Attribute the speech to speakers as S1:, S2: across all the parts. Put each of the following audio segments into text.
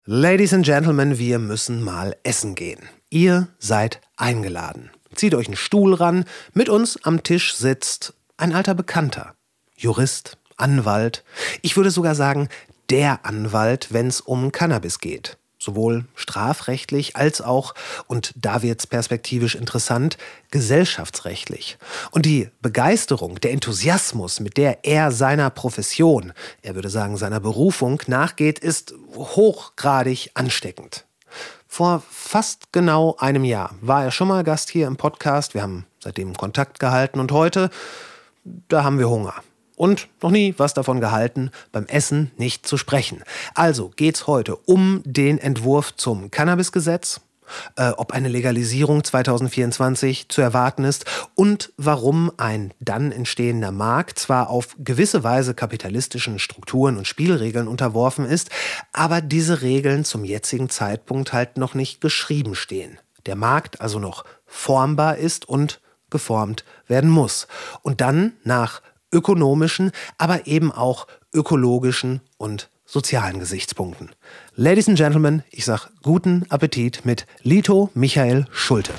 S1: Ladies and Gentlemen, wir müssen mal essen gehen. Ihr seid eingeladen. Zieht euch einen Stuhl ran. Mit uns am Tisch sitzt ein alter Bekannter. Jurist, Anwalt. Ich würde sogar sagen, der Anwalt, wenn es um Cannabis geht. Sowohl strafrechtlich als auch, und da wird's perspektivisch interessant, gesellschaftsrechtlich. Und die Begeisterung, der Enthusiasmus, mit der er seiner Profession, er würde sagen seiner Berufung, nachgeht, ist hochgradig ansteckend. Vor fast genau einem Jahr war er schon mal Gast hier im Podcast. Wir haben seitdem Kontakt gehalten und heute, da haben wir Hunger. Und noch nie was davon gehalten, beim Essen nicht zu sprechen. Also geht's heute um den Entwurf zum Cannabisgesetz, ob eine Legalisierung 2024 zu erwarten ist und warum ein dann entstehender Markt zwar auf gewisse Weise kapitalistischen Strukturen und Spielregeln unterworfen ist, aber diese Regeln zum jetzigen Zeitpunkt halt noch nicht geschrieben stehen. Der Markt also noch formbar ist und geformt werden muss. Und dann nach ökonomischen, aber eben auch ökologischen und sozialen Gesichtspunkten. Ladies and Gentlemen, ich sag guten Appetit mit Lito Michael Schulte.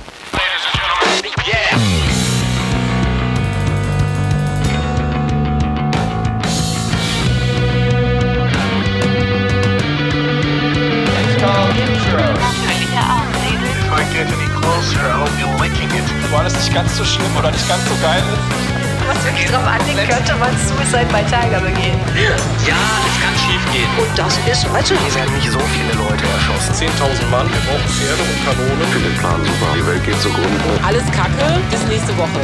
S2: Wo alles nicht ganz so schlimm oder nicht ganz so geil ist.
S3: Was wirklich drauf anlegt, könnte man Suicide by Tiger begehen.
S4: Ja, es kann schief gehen.
S3: Und das ist, also
S4: Hier werden nicht so viele Leute erschossen.
S2: 10.000 Mann, wir brauchen Pferde und Kanonen.
S5: Ich finde den Plan super, die Welt geht zugrunde.
S3: alles Kacke, bis nächste Woche.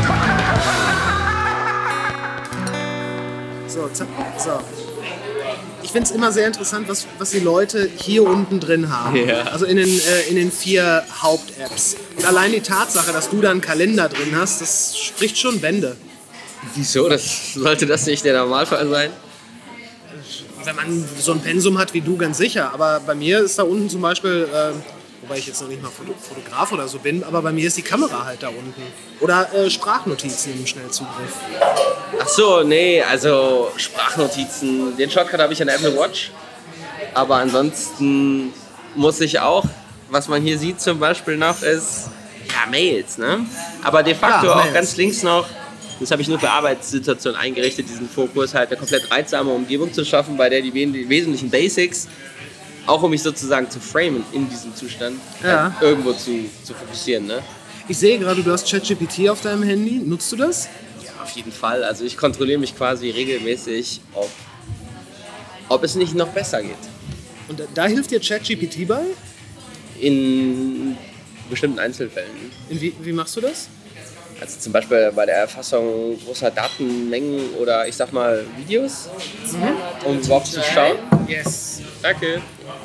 S1: So. Ich finde es immer sehr interessant, was die Leute hier unten drin haben.
S4: Ja.
S1: Also in den 4 Haupt-Apps. Und allein die Tatsache, dass du da einen Kalender drin hast, das spricht schon Bände.
S4: Wieso? Sollte das nicht der Normalfall sein?
S1: Wenn man so ein Pensum hat wie du, ganz sicher. Aber bei mir ist da unten zum Beispiel, wobei ich jetzt noch nicht mal Fotograf oder so bin, aber bei mir ist die Kamera halt da unten. Oder Sprachnotizen im Schnellzugriff.
S4: Ach so, nee, also Sprachnotizen. Den Shortcut habe ich an der Apple Watch. Aber ansonsten muss ich auch, was man hier sieht zum Beispiel noch, ist ja Mails, ne? Aber de facto
S1: ja,
S4: auch
S1: Mails.
S4: ganz links noch. Das habe ich nur für Arbeitssituationen eingerichtet, diesen Fokus, halt eine komplett reizsame Umgebung zu schaffen, bei der die wesentlichen Basics, auch um mich sozusagen zu framen in diesem Zustand,
S1: Ja.
S4: halt irgendwo zu fokussieren. Ne?
S1: Ich sehe gerade, du hast ChatGPT auf deinem Handy. Nutzt du das?
S4: Ja, auf jeden Fall. Also ich kontrolliere mich quasi regelmäßig, ob es nicht noch besser geht.
S1: Und da hilft dir ChatGPT bei?
S4: In bestimmten Einzelfällen.
S1: Wie machst du das?
S4: Also zum Beispiel bei der Erfassung großer Datenmengen oder ich sag mal Videos, um überhaupt zu schauen.
S1: Yes.
S4: Danke.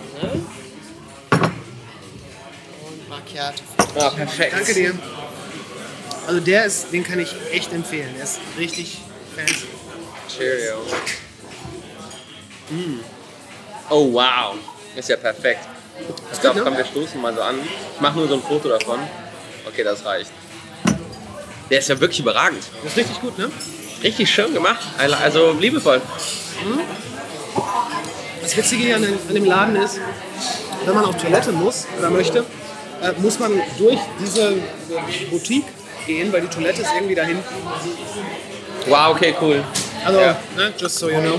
S4: Ah, perfekt.
S1: Danke dir. Also den kann ich echt empfehlen. Der ist richtig fancy.
S4: Cheerio. Oh wow, ist ja perfekt. Ich glaube, komm, wir stoßen mal so an. Ich mache nur so ein Foto davon. Okay, das reicht. Der ist ja wirklich überragend.
S1: Das ist richtig gut, ne?
S4: Richtig schön gemacht. Also liebevoll.
S1: Das Witzige hier an dem Laden ist, wenn man auf Toilette muss oder möchte, muss man durch diese Boutique gehen, weil die Toilette ist irgendwie da hinten.
S4: Wow, okay, cool.
S1: Also,
S4: Ja.
S1: ne, just so you know.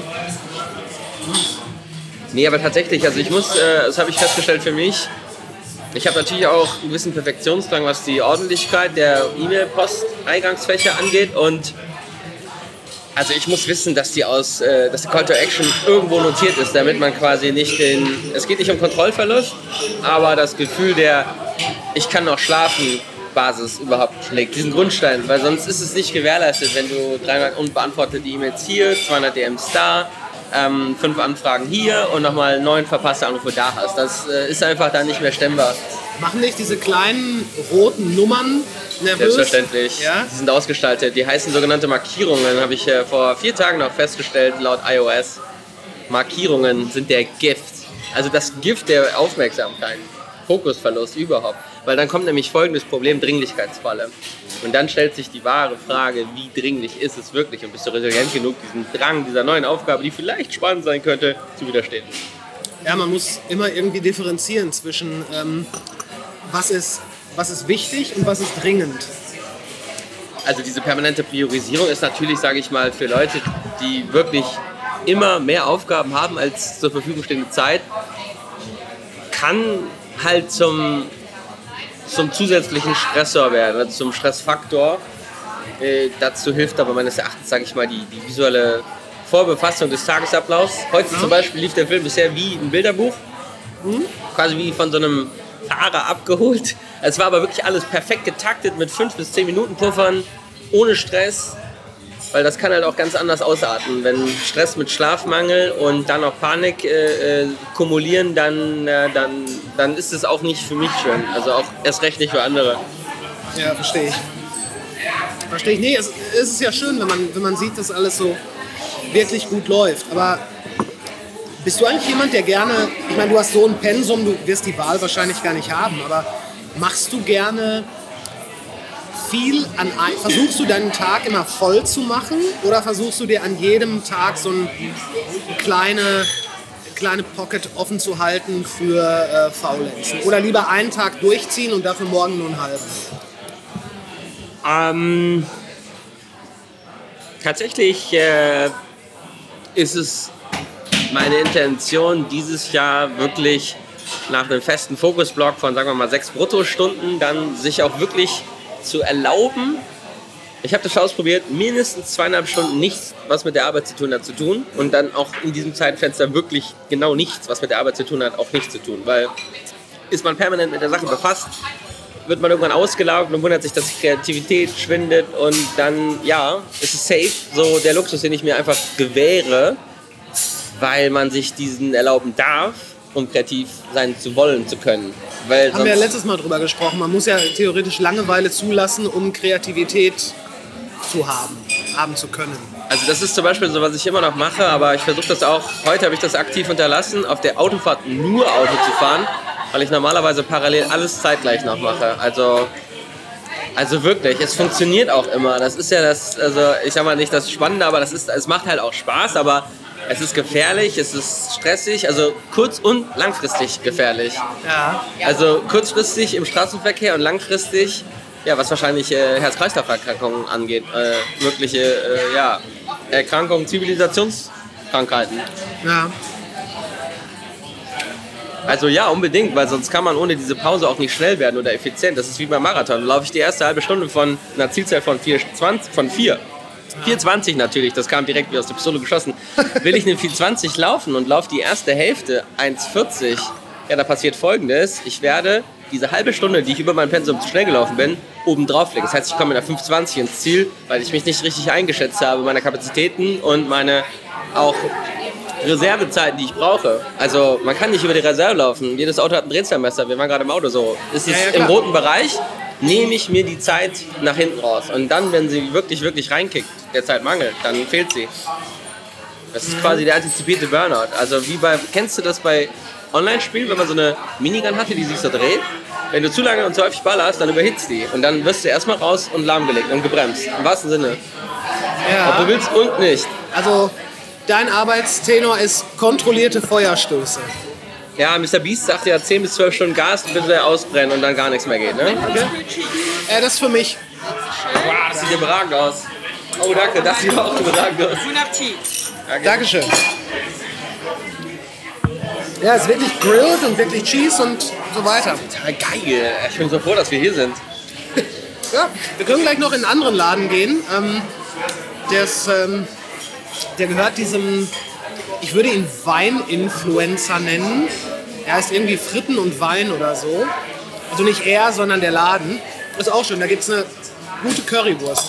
S4: Nee, aber tatsächlich, also ich muss, das habe ich festgestellt für mich, ich habe natürlich auch einen gewissen Perfektionsdrang, was die Ordentlichkeit der E-Mail-Posteingangsfächer angeht und also ich muss wissen, dass die Call to Action irgendwo notiert ist, damit man quasi nicht es geht nicht um Kontrollverlust, aber das Gefühl der ich kann noch schlafen Basis überhaupt schlägt, diesen Grundstein, weil sonst ist es nicht gewährleistet, wenn du 300 unbeantwortete E-Mails hier, 200 DMs da, 5 Anfragen hier und nochmal 9 verpasste Anrufe da hast. Das ist einfach dann nicht mehr stemmbar.
S1: Machen nicht diese kleinen roten Nummern nervös?
S4: Selbstverständlich.
S1: Ja?
S4: Die sind ausgestaltet. Die heißen sogenannte Markierungen, habe ich vor 4 Tagen noch festgestellt, laut iOS. Markierungen sind der Gift. Also das Gift der Aufmerksamkeit. Fokusverlust überhaupt. Weil dann kommt nämlich folgendes Problem, Dringlichkeitsfalle. Und dann stellt sich die wahre Frage, wie dringlich ist es wirklich und bist du resilient genug, diesem Drang, dieser neuen Aufgabe, die vielleicht spannend sein könnte, zu widerstehen.
S1: Ja, man muss immer irgendwie differenzieren zwischen was ist wichtig und was ist dringend.
S4: Also diese permanente Priorisierung ist natürlich, sage ich mal, für Leute, die wirklich immer mehr Aufgaben haben als zur Verfügung stehende Zeit, kann halt zum zusätzlichen Stressor werden, also zum Stressfaktor. Dazu hilft aber meines Erachtens, sage ich mal, die visuelle Vorbefassung des Tagesablaufs. Heute zum Beispiel lief der Film bisher wie ein Bilderbuch, quasi wie von so einem Fahrer abgeholt. Es war aber wirklich alles perfekt getaktet mit 5 bis 10 Minuten Puffern, ohne Stress, weil das kann halt auch ganz anders ausarten. Wenn Stress mit Schlafmangel und dann auch Panik kumulieren, dann ist es auch nicht für mich schön, also auch erst recht nicht für andere.
S1: Ja, verstehe ich. Nee, es ist ja schön, wenn man sieht, dass alles so wirklich gut läuft, aber bist du eigentlich jemand, der gerne, ich meine, du hast so ein Pensum, du wirst die Wahl wahrscheinlich gar nicht haben, aber machst du gerne versuchst du deinen Tag immer voll zu machen oder versuchst du dir an jedem Tag so eine kleine Pocket offen zu halten für Faulenzen? Oder lieber einen Tag durchziehen und dafür morgen nur einen halben?
S4: Tatsächlich ist es meine Intention, dieses Jahr wirklich nach einem festen Fokusblock von, sagen wir mal, 6 Bruttostunden dann sich auch wirklich zu erlauben. Ich habe das schon ausprobiert, mindestens 2,5 Stunden nichts, was mit der Arbeit zu tun hat, zu tun und dann auch in diesem Zeitfenster wirklich genau nichts, was mit der Arbeit zu tun hat, auch nicht zu tun, weil ist man permanent mit der Sache befasst, wird man irgendwann ausgelaugt und wundert sich, dass die Kreativität schwindet und dann, ja, ist es safe, so der Luxus, den ich mir einfach gewähre, weil man sich diesen erlauben darf, um kreativ sein zu wollen zu können. Weil
S1: haben wir ja letztes Mal drüber gesprochen, man muss ja theoretisch Langeweile zulassen, um Kreativität haben zu können.
S4: Also das ist zum Beispiel so, was ich immer noch mache, aber ich versuche das auch, heute habe ich das aktiv unterlassen, auf der Autofahrt nur Auto zu fahren, weil ich normalerweise parallel alles zeitgleich noch mache. Also wirklich, es funktioniert auch immer. Das ist ja das, also ich sag mal nicht das Spannende, aber es macht halt auch Spaß, aber es ist gefährlich, es ist stressig, also kurz- und langfristig gefährlich.
S1: Ja.
S4: Also kurzfristig im Straßenverkehr und langfristig, ja, was wahrscheinlich Herz-Kreislauf-Erkrankungen angeht, mögliche Erkrankungen, Zivilisationskrankheiten.
S1: Ja.
S4: Also ja, unbedingt, weil sonst kann man ohne diese Pause auch nicht schnell werden oder effizient. Das ist wie beim Marathon. Da laufe ich die erste halbe Stunde von einer Zielzeit von 4,20 natürlich, das kam direkt wie aus der Pistole geschossen. Will ich eine 4,20 laufen und laufe die erste Hälfte 1,40, ja, da passiert Folgendes. Ich werde diese halbe Stunde, die ich über mein Pensum zu schnell gelaufen bin, oben drauf legen. Das heißt, ich komme mit einer 5,20 ins Ziel, weil ich mich nicht richtig eingeschätzt habe, meine Kapazitäten und meine auch Reservezeiten, die ich brauche. Also man kann nicht über die Reserve laufen. Jedes Auto hat ein Drehzahlmesser. Wir waren gerade im Auto so. Ist es im roten Bereich, nehme ich mir die Zeit nach hinten raus. Und dann, wenn sie wirklich, wirklich reinkickt, der Zeit mangelt, dann fehlt sie. Das ist quasi der antizipierte Burnout. Also kennst du das bei Online-Spielen, wenn man so eine Minigun hatte, die sich so dreht? Wenn du zu lange und zu häufig ballerst, dann überhitzt die. Und dann wirst du erstmal raus und lahmgelegt und gebremst. Im wahrsten Sinne.
S1: Ja.
S4: Ob du willst und nicht.
S1: Also dein Arbeitstenor ist kontrollierte Feuerstöße.
S4: Ja, Mr. Beast sagt ja 10 bis 12 Stunden Gas, bis er ausbrennt und dann gar nichts mehr geht, ne?
S1: Okay. Das ist für mich.
S4: Wow, das sieht überragend aus. Oh, danke, das sieht auch überragend aus.
S3: Guten Appetit.
S1: Dankeschön. Ja, es ist wirklich grilled und wirklich Cheese und so weiter.
S4: Total geil. Ich bin so froh, dass wir hier sind.
S1: Ja, wir können gleich noch in einen anderen Laden gehen. Der gehört diesem, ich würde ihn Wein-Influencer nennen. Er heißt irgendwie Fritten und Wein oder so. Also nicht er, sondern der Laden. Ist auch schön, da gibt es eine gute Currywurst.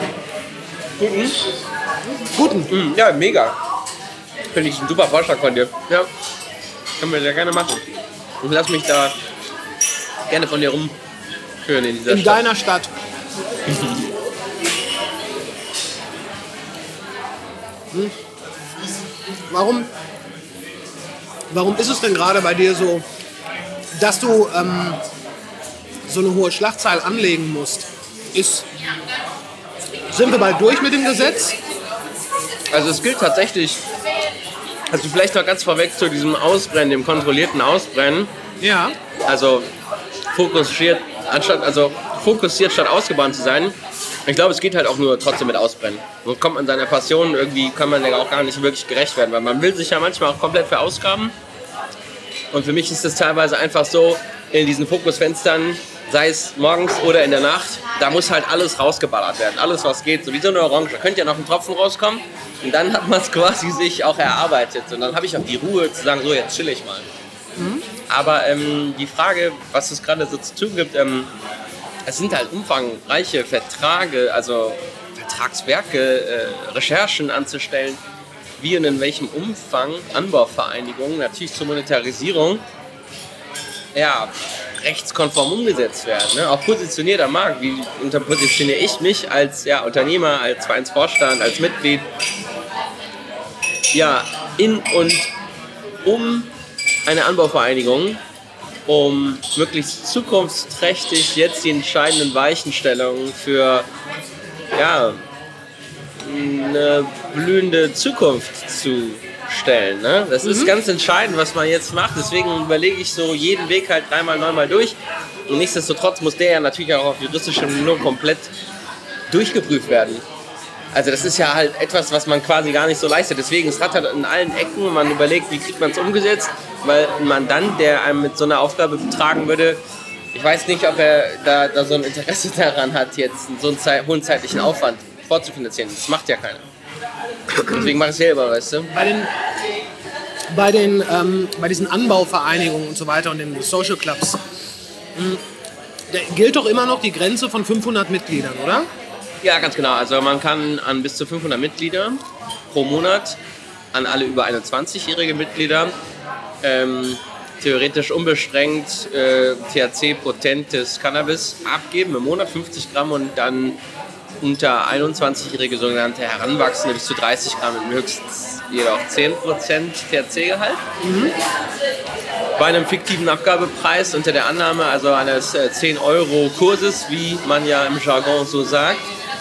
S1: Guten?
S4: Ja, mega. Finde ich ein super Vorschlag von dir. Ja, können wir sehr gerne machen. Und lass mich da gerne von dir rumführen in dieser
S1: In
S4: Stadt.
S1: deiner Stadt. Warum ist es denn gerade bei dir so, dass du so eine hohe Schlachtzahl anlegen musst? Sind wir bald durch mit dem Gesetz?
S4: Also es gilt tatsächlich Also vielleicht noch ganz vorweg zu diesem Ausbrennen, dem kontrollierten Ausbrennen.
S1: Ja.
S4: Also fokussiert statt ausgebrannt zu sein. Ich glaube, es geht halt auch nur trotzdem mit Ausbrennen. So kommt man seiner Passion, irgendwie kann man ja auch gar nicht wirklich gerecht werden, weil man will sich ja manchmal auch komplett verausgaben. Und für mich ist es teilweise einfach so, in diesen Fokusfenstern, sei es morgens oder in der Nacht, da muss halt alles rausgeballert werden. Alles, was geht, so wie so eine Orange. Da könnte ja noch ein Tropfen rauskommen und dann hat man es quasi sich auch erarbeitet. Und dann habe ich auch die Ruhe zu sagen, so jetzt chill ich mal. Aber die Frage, was es gerade so zu tun gibt, es sind halt umfangreiche Verträge, also Vertragswerke, Recherchen anzustellen, wie und in welchem Umfang Anbauvereinigungen natürlich zur Monetarisierung rechtskonform umgesetzt werden. Ne? Auch positioniert am Markt, wie positioniere ich mich als Unternehmer, als Vereinsvorstand, als Mitglied in und um eine Anbauvereinigung, um möglichst zukunftsträchtig jetzt die entscheidenden Weichenstellungen für eine blühende Zukunft zu stellen. Ne? Das ist ganz entscheidend, was man jetzt macht. Deswegen überlege ich so jeden Weg halt 3-mal, 9-mal durch. Und nichtsdestotrotz muss der ja natürlich auch auf juristischem Niveau komplett durchgeprüft werden. Also das ist ja halt etwas, was man quasi gar nicht so leistet. Deswegen, es rattert in allen Ecken und man überlegt, wie kriegt man es umgesetzt, weil man dann, der einem mit so einer Aufgabe betragen würde, ich weiß nicht, ob er da so ein Interesse daran hat, jetzt so einen hohen zeitlichen Aufwand vorzufinanzieren. Das macht ja keiner. Deswegen mache ich es selber, weißt du?
S1: Bei diesen Anbauvereinigungen und so weiter und den Social Clubs, da gilt doch immer noch die Grenze von 500 Mitgliedern, oder?
S4: Ja, ganz genau. Also man kann an bis zu 500 Mitglieder pro Monat, an alle über 21-jährige Mitglieder, theoretisch unbeschränkt THC-potentes Cannabis abgeben im Monat, 50 Gramm und dann unter 21-jährige sogenannte Heranwachsende bis zu 30 Gramm mit höchstens jedoch 10% THC-Gehalt. Bei einem fiktiven Abgabepreis unter der Annahme also eines 10-Euro-Kurses, wie man ja im Jargon so sagt,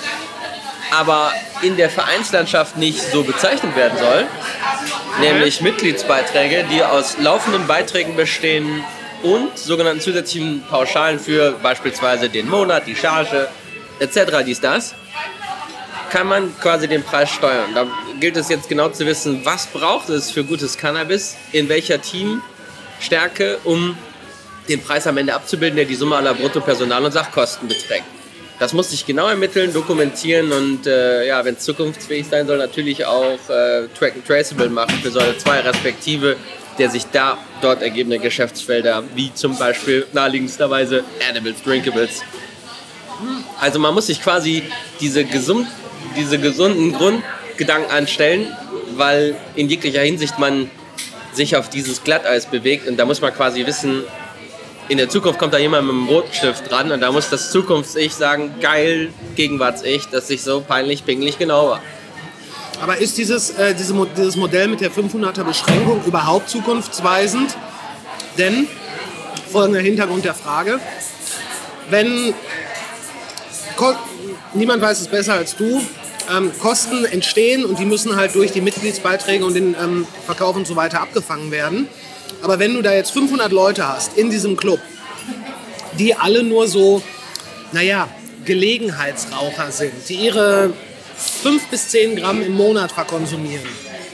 S4: aber in der Vereinslandschaft nicht so bezeichnet werden soll, nämlich Mitgliedsbeiträge, die aus laufenden Beiträgen bestehen und sogenannten zusätzlichen Pauschalen für beispielsweise den Monat, die Charge etc. das, kann man quasi den Preis steuern. Da gilt es jetzt genau zu wissen, was braucht es für gutes Cannabis, in welcher Teamstärke, um den Preis am Ende abzubilden, der die Summe aller Bruttopersonal- und Sachkosten beträgt. Das muss sich genau ermitteln, dokumentieren und wenn es zukunftsfähig sein soll, natürlich auch Track and Traceable machen für Säule 2, respektive der sich dort ergebende Geschäftsfelder, wie zum Beispiel naheliegendsterweise Edibles, Drinkables. Also man muss sich quasi diese gesunden Grundgedanken anstellen, weil in jeglicher Hinsicht man sich auf dieses Glatteis bewegt und da muss man quasi wissen, in der Zukunft kommt da jemand mit einem Rotstift dran und da muss das Zukunfts-Ich sagen, geil, Gegenwarts-Ich, dass ich so peinlich, pingelig genau war.
S1: Aber ist dieses Modell mit der 500er Beschränkung überhaupt zukunftsweisend? Denn, folgender Hintergrund der Frage, wenn, niemand weiß es besser als du, Kosten entstehen und die müssen halt durch die Mitgliedsbeiträge und den Verkauf und so weiter abgefangen werden. Aber wenn du da jetzt 500 Leute hast in diesem Club, die alle nur so, Gelegenheitsraucher sind, die ihre 5 bis 10 Gramm im Monat verkonsumieren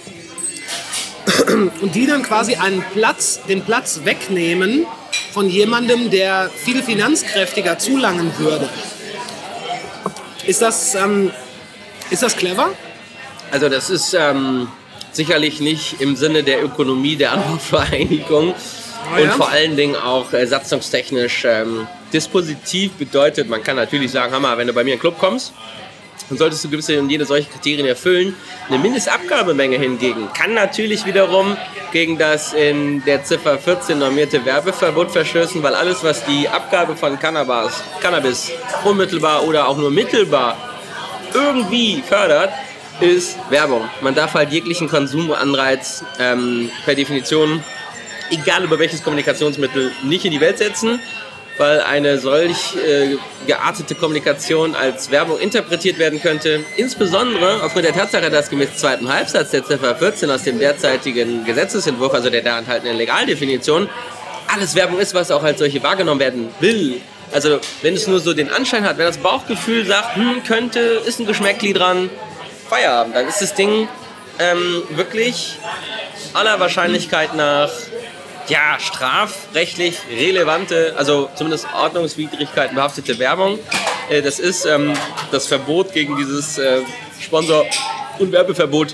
S1: und die dann quasi den Platz wegnehmen von jemandem, der viel finanzkräftiger zulangen würde. Ist das clever?
S4: Also das ist sicherlich nicht im Sinne der Ökonomie der Anbauvereinigung und vor allen Dingen auch satzungstechnisch dispositiv bedeutet, man kann natürlich sagen, Hammer, wenn du bei mir in den Club kommst, dann solltest du gewisse und jede solche Kriterien erfüllen. Eine Mindestabgabemenge hingegen kann natürlich wiederum gegen das in der Ziffer 14 normierte Werbeverbot verstößen, weil alles, was die Abgabe von Cannabis unmittelbar oder auch nur mittelbar irgendwie fördert, ist Werbung. Man darf halt jeglichen Konsumanreiz per Definition, egal über welches Kommunikationsmittel, nicht in die Welt setzen. weil eine solch geartete Kommunikation als Werbung interpretiert werden könnte. Insbesondere aufgrund der Tatsache, dass gemäß zweiten Halbsatz der Ziffer 14 aus dem derzeitigen Gesetzesentwurf, also der da enthaltenen Legaldefinition, alles Werbung ist, was auch als solche wahrgenommen werden will. Also wenn es nur so den Anschein hat, wenn das Bauchgefühl sagt, könnte, ist ein Geschmäckli dran, Feierabend, dann ist das Ding wirklich aller Wahrscheinlichkeit nach strafrechtlich relevante, also zumindest Ordnungswidrigkeiten behaftete Werbung. Das ist das Verbot gegen dieses Sponsor- und Werbeverbot.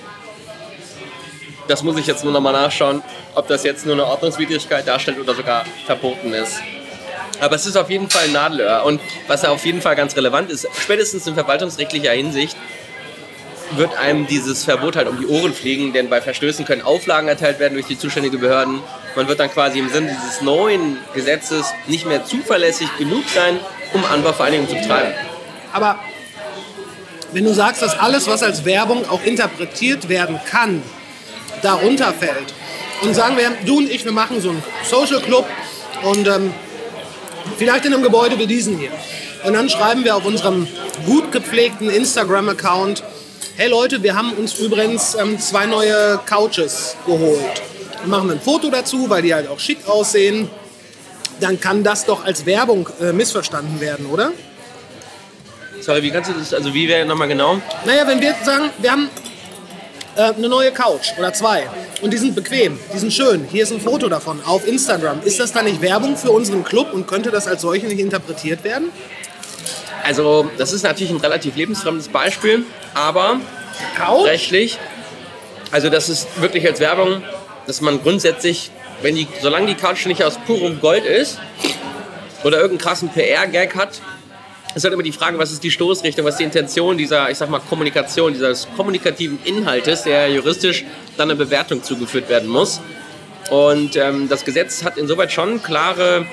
S4: Das muss ich jetzt nur nochmal nachschauen, ob das jetzt nur eine Ordnungswidrigkeit darstellt oder sogar verboten ist. Aber es ist auf jeden Fall ein Nadelöhr. Und was auf jeden Fall ganz relevant ist, spätestens in verwaltungsrechtlicher Hinsicht, wird einem dieses Verbot halt um die Ohren fliegen, denn bei Verstößen können Auflagen erteilt werden durch die zuständigen Behörden. Man wird dann quasi im Sinne dieses neuen Gesetzes nicht mehr zuverlässig genug sein, um Anbauvereinigungen zu betreiben.
S1: Aber wenn du sagst, dass alles, was als Werbung auch interpretiert werden kann, darunter fällt und sagen wir, du und ich, wir machen so einen Social Club und vielleicht in einem Gebäude wie diesen hier. Und dann schreiben wir auf unserem gut gepflegten Instagram-Account, hey Leute, wir haben uns übrigens 2 neue Couches geholt. Dann machen wir ein Foto dazu, weil die halt auch schick aussehen. Dann kann das doch als Werbung missverstanden werden, oder?
S4: Sorry, wie kannst du das, also wie wäre nochmal genau?
S1: Naja, wenn wir sagen, wir haben eine neue Couch oder 2 und die sind bequem, die sind schön, hier ist ein Foto davon auf Instagram. Ist das dann nicht Werbung für unseren Club und könnte das als solche nicht interpretiert werden?
S4: Also das ist natürlich ein relativ lebensfremdes Beispiel, aber rechtlich, also das ist wirklich als Werbung, dass man grundsätzlich, solange die Couch nicht aus purem Gold ist oder irgendeinen krassen PR-Gag hat, ist halt immer die Frage, was ist die Stoßrichtung, was ist die Intention dieser, ich sag mal, Kommunikation, dieses kommunikativen Inhaltes, der juristisch dann eine Bewertung zugeführt werden muss. Und das Gesetz hat insoweit schon klare,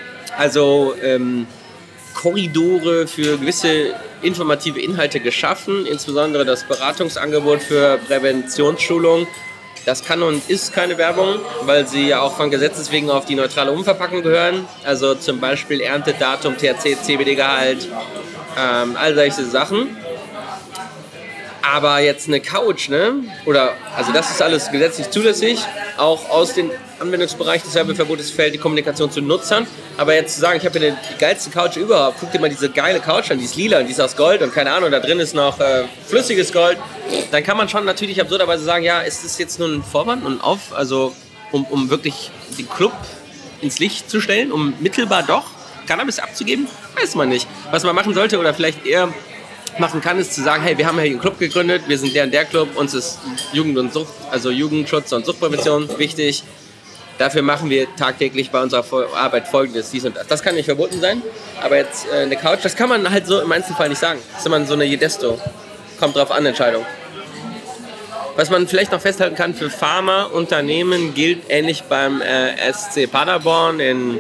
S4: Korridore für gewisse informative Inhalte geschaffen, insbesondere das Beratungsangebot für Präventionsschulung. Das kann und ist keine Werbung, weil sie ja auch von Gesetzes wegen auf die neutrale Umverpackung gehören. Also zum Beispiel Erntedatum, THC, CBD-Gehalt, all solche Sachen. Aber jetzt eine Couch, also das ist alles gesetzlich zulässig. Auch aus dem Anwendungsbereich des Werbeverbotes fällt die Kommunikation zu Nutzern. Aber jetzt zu sagen, ich habe hier die geilste Couch überhaupt, guck dir mal diese geile Couch an, die ist lila und die ist aus Gold und keine Ahnung, da drin ist noch flüssiges Gold. Dann kann man schon natürlich absurderweise sagen, ja, ist das jetzt nur ein Vorwand um wirklich den Club ins Licht zu stellen, um mittelbar doch Cannabis abzugeben? Weiß man nicht. Was man machen sollte oder vielleicht eher machen kann, ist zu sagen, hey, wir haben hier einen Club gegründet, wir sind der und der Club, uns ist Jugendschutz und Suchtprävention wichtig. Dafür machen wir tagtäglich bei unserer Arbeit Folgendes, dies und das. Das kann nicht verboten sein, aber jetzt eine Couch, das kann man halt so im Einzelfall nicht sagen. Das ist immer so eine Jedesto. Kommt drauf an, Entscheidung. Was man vielleicht noch festhalten kann, für Pharmaunternehmen gilt ähnlich beim SC Paderborn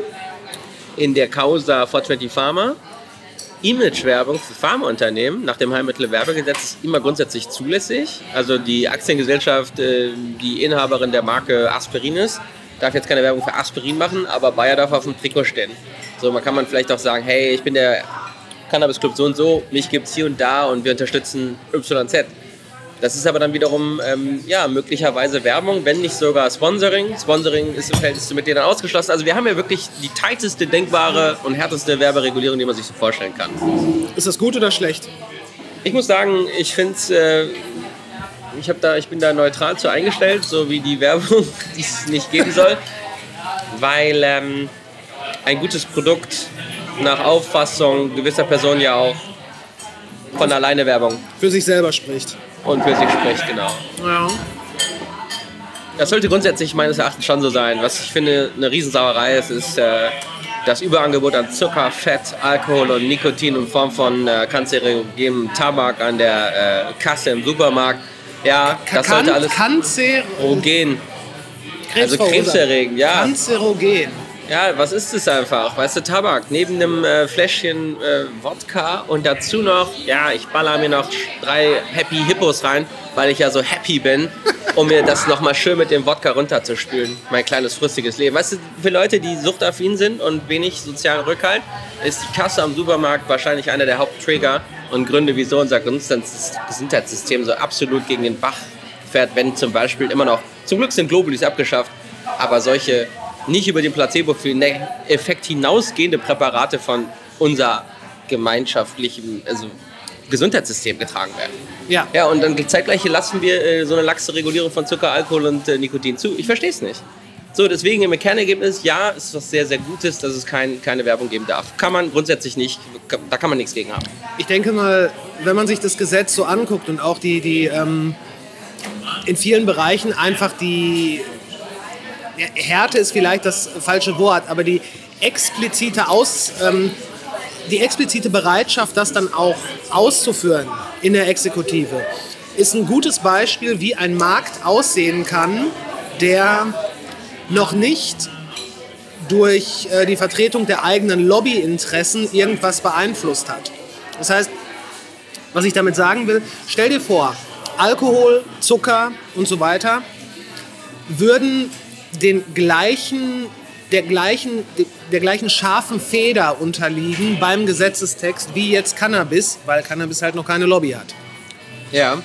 S4: in der Causa 420 Pharma. Imagewerbung für Pharmaunternehmen nach dem Heilmittelwerbegesetz ist immer grundsätzlich zulässig. Also die Aktiengesellschaft, die Inhaberin der Marke Aspirin ist, darf jetzt keine Werbung für Aspirin machen, aber Bayer darf auf dem Trikot stehen. So, man kann vielleicht auch sagen, hey, ich bin der Cannabis Club so und so, mich gibt's hier und da und wir unterstützen YZ. Das ist aber dann wiederum möglicherweise Werbung, wenn nicht sogar Sponsoring. Sponsoring ist im Verhältnis zu Mitgliedern ausgeschlossen. Also wir haben ja wirklich die tighteste, denkbare und härteste Werberegulierung, die man sich so vorstellen kann.
S1: Ist das gut oder schlecht?
S4: Ich muss sagen, ich finde es, ich bin da neutral zu eingestellt, so wie die Werbung, die es nicht geben soll, weil ein gutes Produkt nach Auffassung gewisser Personen ja auch von alleine Werbung
S1: für sich selber spricht.
S4: Und für sich spricht, genau.
S1: Ja.
S4: Das sollte grundsätzlich meines Erachtens schon so sein. Was ich finde, eine Riesensauerei ist das Überangebot an Zucker, Fett, Alkohol und Nikotin in Form von kanzerogenem Tabak an der Kasse im Supermarkt. Ja, das sollte alles kanzerogen, also krebserregend, ja.
S1: Kanzerogen.
S4: Ja, was ist das einfach? Weißt du, Tabak, neben einem Fläschchen Wodka und dazu noch, ja, ich baller mir noch 3 Happy Hippos rein, weil ich ja so happy bin. um mir das nochmal schön mit dem Wodka runterzuspülen. Mein kleines, frustiges Leben. Weißt du, für Leute, die suchtaffin sind und wenig sozialen Rückhalt, ist die Kasse am Supermarkt wahrscheinlich einer der Haupttrigger und Gründe, wieso unser Gesundheitssystem so absolut gegen den Bach fährt, wenn zum Beispiel immer noch, zum Glück sind Globulis abgeschafft, aber solche nicht über den Placebo-Effekt hinausgehende Präparate von unser gemeinschaftlichen Gesundheitssystem getragen werden.
S1: Ja.
S4: Ja, und dann zeitgleich lassen wir so eine laxe Regulierung von Zucker, Alkohol und Nikotin zu. Ich verstehe es nicht. So, deswegen im Kernergebnis, ja, ist was sehr, sehr Gutes, dass es keine Werbung geben darf. Kann man grundsätzlich nicht, da kann man nichts gegen haben.
S1: Ich denke mal, wenn man sich das Gesetz so anguckt und auch die in vielen Bereichen einfach die Härte ist vielleicht das falsche Wort, aber die explizite Bereitschaft, das dann auch auszuführen in der Exekutive, ist ein gutes Beispiel, wie ein Markt aussehen kann, der noch nicht durch die Vertretung der eigenen Lobbyinteressen irgendwas beeinflusst hat. Das heißt, was ich damit sagen will, stell dir vor, Alkohol, Zucker und so weiter würden der gleichen scharfen Feder unterliegen beim Gesetzestext wie jetzt Cannabis, weil Cannabis halt noch keine Lobby hat.
S4: Ja.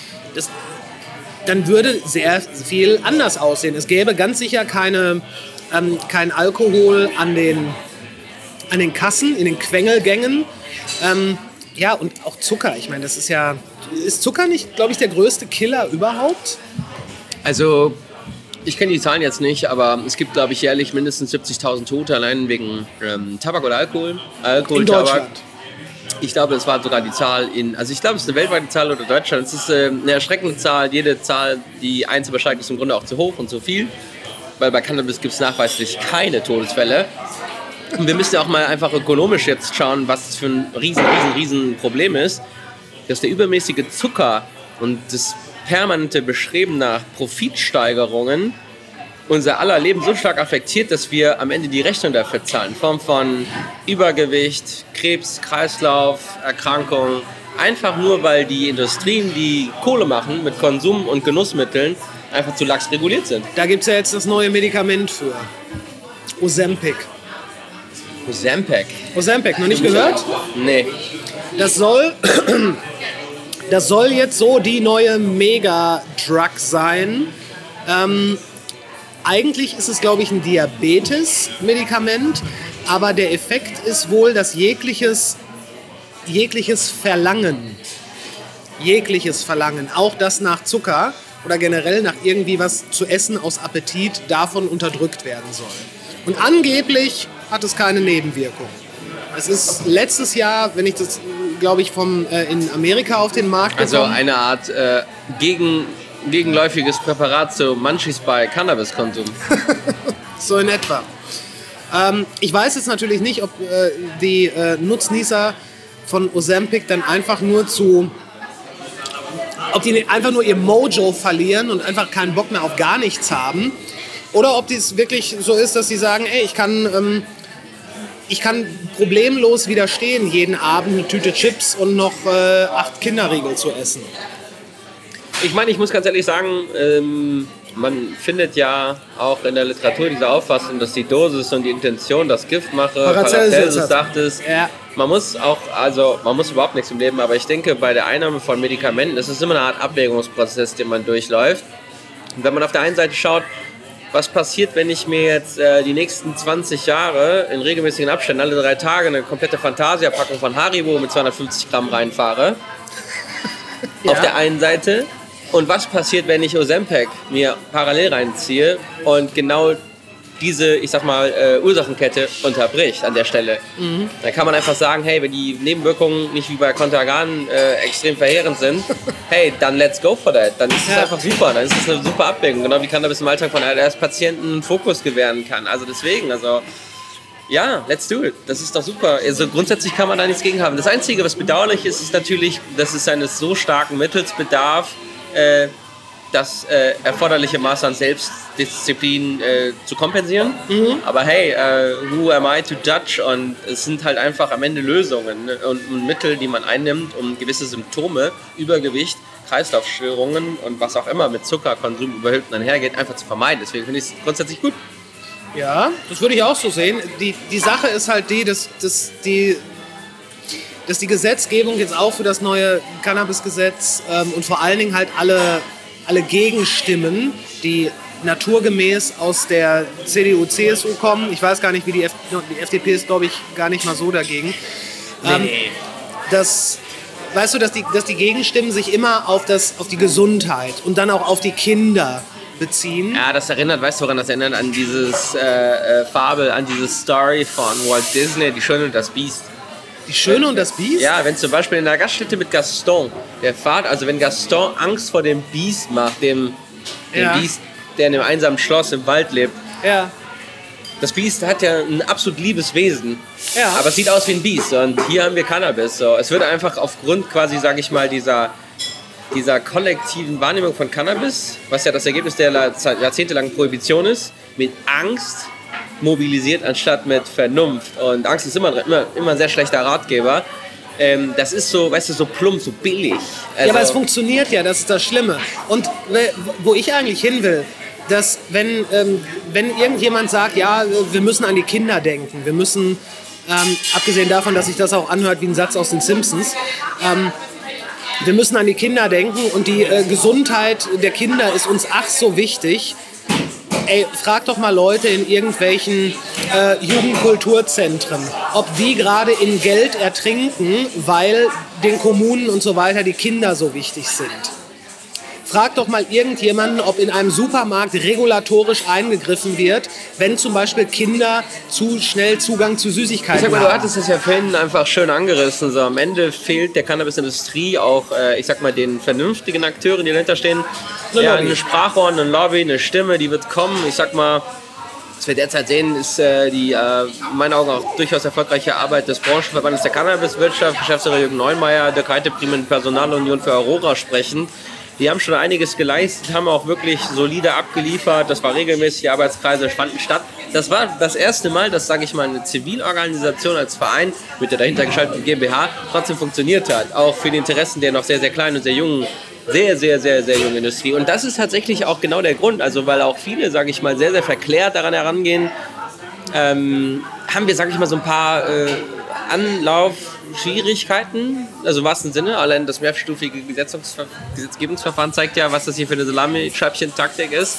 S1: Dann würde sehr viel anders aussehen. Es gäbe ganz sicher kein Alkohol an den Kassen, in den Quengelgängen. Ja, und auch Zucker. Ich meine, ist Zucker nicht, glaube ich, der größte Killer überhaupt?
S4: Also, ich kenne die Zahlen jetzt nicht, aber es gibt, glaube ich, jährlich mindestens 70.000 Tote allein wegen Tabak oder Alkohol.
S1: In Deutschland.
S4: Ich glaube, es war sogar die Zahl ich glaube, es ist eine weltweite Zahl oder Deutschland. Es ist eine erschreckende Zahl. Jede Zahl, die eins übersteigt, ist im Grunde auch zu hoch und zu viel. Weil bei Cannabis gibt es nachweislich keine Todesfälle. Und wir müssen ja auch mal einfach ökonomisch jetzt schauen, was das für ein riesen Problem ist. Dass der übermäßige Zucker und das permanente Bestreben nach Profitsteigerungen unser aller Leben so stark affektiert, dass wir am Ende die Rechnung dafür zahlen. In Form von Übergewicht, Krebs, Kreislauf, Erkrankungen. Einfach nur, weil die Industrien, die Kohle machen mit Konsum- und Genussmitteln, einfach zu lax reguliert sind.
S1: Da gibt es ja jetzt das neue Medikament für. Ozempic. Ozempic, noch nicht gehört?
S4: Nee.
S1: Das soll jetzt so die neue Mega-Drug sein. Eigentlich ist es, glaube ich, ein Diabetes-Medikament, aber der Effekt ist wohl, dass jegliches Verlangen, auch das nach Zucker oder generell nach irgendwie was zu essen aus Appetit, davon unterdrückt werden soll. Und angeblich hat es keine Nebenwirkung. Es ist letztes Jahr, wenn ich das, glaube ich, in Amerika auf den Markt gekommen.
S4: Also eine Art gegenläufiges Präparat zu Munchies bei Cannabiskonsum.
S1: So in etwa. Ich weiß jetzt natürlich nicht, ob die Nutznießer von Ozempic dann einfach nur ob die einfach nur ihr Mojo verlieren und einfach keinen Bock mehr auf gar nichts haben. Oder ob es wirklich so ist, dass sie sagen, ey, ich kann problemlos widerstehen, jeden Abend eine Tüte Chips und noch 8 Kinderriegel zu essen.
S4: Ich meine, ich muss ganz ehrlich sagen, man findet ja auch in der Literatur diese Auffassung, dass die Dosis und die Intention das Gift mache. Paracelsus sagt es. Ja. Man muss überhaupt nichts im Leben, aber ich denke, bei der Einnahme von Medikamenten ist es immer eine Art Abwägungsprozess, den man durchläuft. Und wenn man auf der einen Seite schaut, was passiert, wenn ich mir jetzt die nächsten 20 Jahre in regelmäßigen Abständen alle 3 Tage eine komplette Fantasia-Packung von Haribo mit 250 Gramm reinfahre? Ja. Auf der einen Seite. Und was passiert, wenn ich Ozempic mir parallel reinziehe und genau diese, ich sag mal, Ursachenkette unterbricht an der Stelle? Mhm. Dann kann man einfach sagen, hey, wenn die Nebenwirkungen nicht wie bei Contergan extrem verheerend sind, hey, dann let's go for that. Dann ist es einfach super, dann ist es eine super Abwägung. Genau wie Cannabis im Alltag von ALS-Patienten einen Fokus gewähren kann. Also deswegen, ja, let's do it. Das ist doch super. Also grundsätzlich kann man da nichts gegen haben. Das Einzige, was bedauerlich ist, ist natürlich, dass es eines so starken Mittels bedarf, das erforderliche Maß an Selbstdisziplin zu kompensieren. Aber hey, who am I to judge? Und es sind halt einfach am Ende Lösungen, ne? und Mittel, die man einnimmt, um gewisse Symptome, Übergewicht, Kreislaufstörungen und was auch immer mit Zuckerkonsum überhüllt einhergeht, einfach zu vermeiden. Deswegen finde ich es grundsätzlich gut.
S1: Ja, das würde ich auch so sehen. Die Sache ist halt dass die Gesetzgebung jetzt auch für das neue Cannabisgesetz und vor allen Dingen halt alle Gegenstimmen, die naturgemäß aus der CDU, CSU kommen. Ich weiß gar nicht, wie die FDP ist, glaube ich, gar nicht mal so dagegen. Weißt du, dass die Gegenstimmen sich immer auf die Gesundheit und dann auch auf die Kinder beziehen.
S4: Ja, das erinnert, weißt du, woran das erinnert? An dieses Fabel, an diese Story von Walt Disney, Die Schöne und das Biest.
S1: Die Schöne und das Biest?
S4: Ja, wenn zum Beispiel in der Gaststätte mit Gaston, der Vater, also wenn Gaston Angst vor dem Biest macht, dem Biest, der in einem einsamen Schloss im Wald lebt.
S1: Ja.
S4: Das Biest hat ja ein absolut liebes Wesen,
S1: ja.
S4: Aber es sieht aus wie ein Biest. Und hier haben wir Cannabis. So. Es wird einfach aufgrund quasi, sage ich mal, dieser kollektiven Wahrnehmung von Cannabis, was ja das Ergebnis der jahrzehntelangen Prohibition ist, mit Angst mobilisiert, anstatt mit Vernunft. Und Angst ist immer ein sehr schlechter Ratgeber. Das ist so, weißt du, so plump, so billig. Also
S1: ja, aber es funktioniert ja, das ist das Schlimme. Und wo ich eigentlich hin will, dass wenn irgendjemand sagt, ja, wir müssen an die Kinder denken, wir müssen, abgesehen davon, dass sich das auch anhört wie ein Satz aus den Simpsons, wir müssen an die Kinder denken und die Gesundheit der Kinder ist uns ach so wichtig. Ey, frag doch mal Leute in irgendwelchen Jugendkulturzentren, ob die gerade in Geld ertrinken, weil den Kommunen und so weiter die Kinder so wichtig sind. Frag doch mal irgendjemanden, ob in einem Supermarkt regulatorisch eingegriffen wird, wenn zum Beispiel Kinder zu schnell Zugang zu Süßigkeiten haben.
S4: Du hattest es ja vorhin einfach schön angerissen. So, am Ende fehlt der Cannabisindustrie auch, den vernünftigen Akteuren, die dahinter stehen. Eine Sprachrohr, eine Lobby, eine Stimme, die wird kommen. Ich sag mal, was wir derzeit sehen, ist die in meinen Augen auch durchaus erfolgreiche Arbeit des Branchenverbandes der Cannabiswirtschaft, Geschäftsführer Jürgen Neumeier, Dirk Heiteprim, Personalunion für Aurora sprechen. Die haben schon einiges geleistet, haben auch wirklich solide abgeliefert. Das war regelmäßig, die Arbeitskreise fanden statt. Das war das erste Mal, dass, sage ich mal, eine Zivilorganisation als Verein mit der dahinter geschalteten GmbH trotzdem funktioniert hat. Auch für die Interessen der noch sehr, sehr kleinen und sehr jungen, sehr, sehr, sehr, sehr jungen Industrie. Und das ist tatsächlich auch genau der Grund. Also weil auch viele, sage ich mal, sehr, sehr verklärt daran herangehen, haben wir, sage ich mal, so ein paar Anlaufschwierigkeiten, also im wahrsten Sinne. Allein das mehrstufige Gesetzgebungsverfahren zeigt ja, was das hier für eine Salamischeibchen-Taktik ist.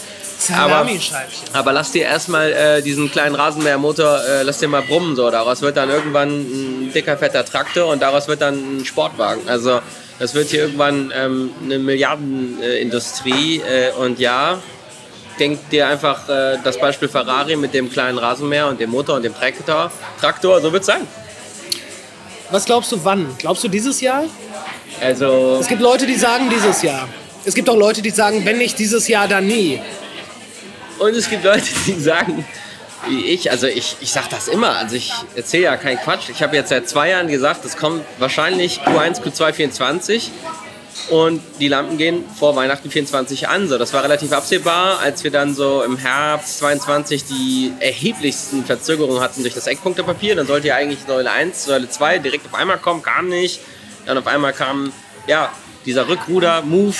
S4: Aber lass dir erstmal diesen kleinen Rasenmähermotor, lass dir mal brummen. So. Daraus wird dann irgendwann ein dicker, fetter Traktor und daraus wird dann ein Sportwagen. Also das wird hier irgendwann eine Milliardenindustrie. Und ja, denk dir einfach das Beispiel Ferrari mit dem kleinen Rasenmäher und dem Motor und dem Traktor, so wird es sein.
S1: Was glaubst du, wann? Glaubst du dieses Jahr?
S4: Also
S1: es gibt Leute, die sagen dieses Jahr. Es gibt auch Leute, die sagen, wenn nicht dieses Jahr, dann nie.
S4: Und es gibt Leute, die sagen, wie ich, also ich sag das immer, also ich erzähle ja keinen Quatsch. Ich habe jetzt seit 2 Jahren gesagt, es kommt wahrscheinlich Q1, Q2, 24 und die Lampen gehen vor Weihnachten 24 an. So, das war relativ absehbar, als wir dann so im Herbst 22 die erheblichsten Verzögerungen hatten durch das Eckpunktepapier. Dann sollte ja eigentlich Säule 1, Säule 2 direkt auf einmal kommen, kam nicht. Dann auf einmal kam ja dieser Rückruder-Move.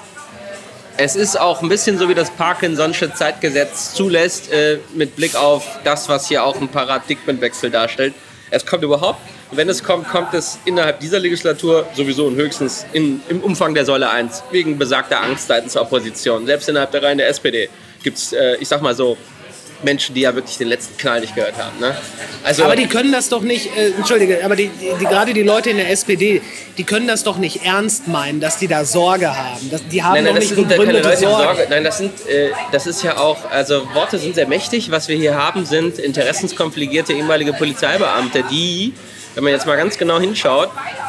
S4: Es ist auch ein bisschen so, wie das Parkinson'sche Zeitgesetz zulässt, mit Blick auf das, was hier auch einen Paradigmenwechsel darstellt. Es kommt überhaupt, und wenn es kommt, kommt es innerhalb dieser Legislatur sowieso und höchstens im Umfang der Säule 1, wegen besagter Angst seitens der Opposition. Selbst innerhalb der Reihen der SPD gibt es, ich sag mal so, Menschen, die ja wirklich den letzten Knall nicht gehört haben. Ne? Also,
S1: aber die können das doch nicht, entschuldige, aber gerade die Leute in der SPD, die können das doch nicht ernst meinen, dass die da Sorge haben. Die haben doch nicht begründete Sorge.
S4: Nein, das ist ja auch, also Worte sind sehr mächtig. Was wir hier haben, sind interessenskonfligierte ehemalige Polizeibeamte, die, wenn man jetzt mal ganz genau hinschaut,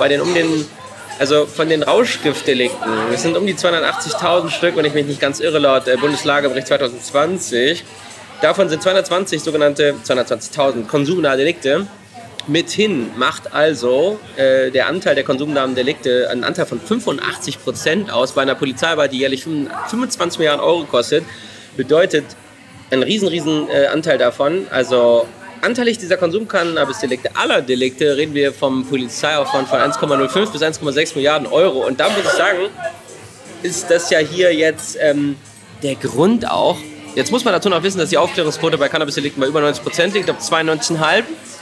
S4: also von den Rauschgiftdelikten, es sind um die 280.000 Stück, wenn ich mich nicht ganz irre, laut Bundeslagebericht 2020. Davon sind 220.000 konsumnahe Delikte Mithin macht also der Anteil der konsumnahen Delikte einen Anteil von 85% aus bei einer Polizeiarbeit, die jährlich 25 Milliarden Euro kostet. Bedeutet ein riesen Anteil davon. Also anteilig dieser Konsumcannabis-Delikte, aller Delikte, reden wir vom Polizeiaufwand von 1,05 bis 1,6 Milliarden Euro. Und da muss ich sagen, ist das ja hier jetzt der Grund auch. Jetzt muss man dazu noch wissen, dass die Aufklärungsquote bei Cannabis-Delikten bei über 90% liegt, ich glaube 92,5%.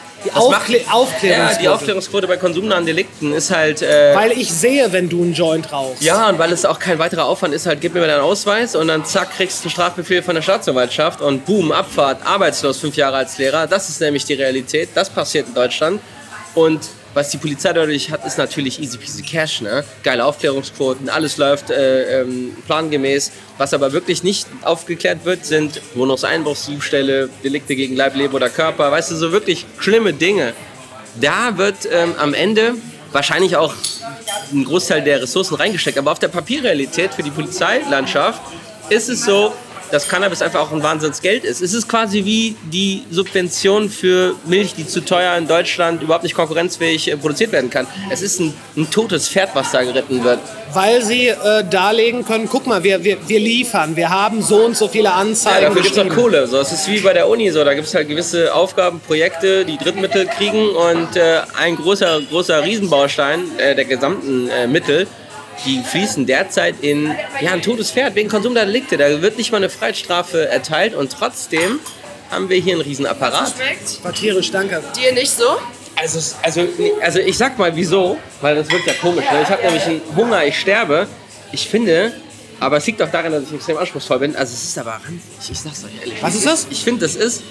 S4: Die Aufklärungsquote bei konsumnahen Delikten ist halt...
S1: weil ich sehe, wenn du einen Joint rauchst.
S4: Ja, und weil es auch kein weiterer Aufwand ist, halt, gib mir mal deinen Ausweis und dann zack, kriegst du einen Strafbefehl von der Staatsanwaltschaft und boom, Abfahrt, arbeitslos 5 Jahre als Lehrer. Das ist nämlich die Realität, das passiert in Deutschland. Und was die Polizei dadurch hat, ist natürlich easy peasy cash, ne? Geile Aufklärungsquoten, alles läuft plangemäß. Was aber wirklich nicht aufgeklärt wird, sind Wohnungseinbruchsdiebstähle, Delikte gegen Leib, Leben oder Körper. Weißt du, so wirklich schlimme Dinge. Da wird am Ende wahrscheinlich auch ein Großteil der Ressourcen reingesteckt. Aber auf der Papierrealität für die Polizeilandschaft ist es so, dass Cannabis einfach auch ein Wahnsinnsgeld ist. Es ist quasi wie die Subvention für Milch, die zu teuer in Deutschland überhaupt nicht konkurrenzfähig produziert werden kann. Es ist ein totes Pferd, was da geritten wird.
S1: Weil sie darlegen können, guck mal, wir liefern, wir haben so und so viele Anzeigen.
S4: Ja, dafür gibt es auch Kohle. So, es ist wie bei der Uni so, da gibt es halt gewisse Aufgaben, Projekte, die Drittmittel kriegen und ein großer Riesenbaustein der gesamten Mittel, die fließen derzeit in ein totes Pferd wegen Konsumdelikte. Da wird nicht mal eine Freiheitsstrafe erteilt und trotzdem haben wir hier einen Riesenapparat.
S3: Schmeckt
S1: War tierisch, danke.
S3: dir nicht so?
S4: Also ich sag mal wieso, weil das wirkt ja komisch. Ne? Ich habe nämlich einen Hunger, ich sterbe. Ich finde, aber es liegt auch daran, dass ich extrem anspruchsvoll bin. Also es ist aber ranzig, ich sag's euch ehrlich.
S1: Was ist das?
S4: Ich finde, das ist...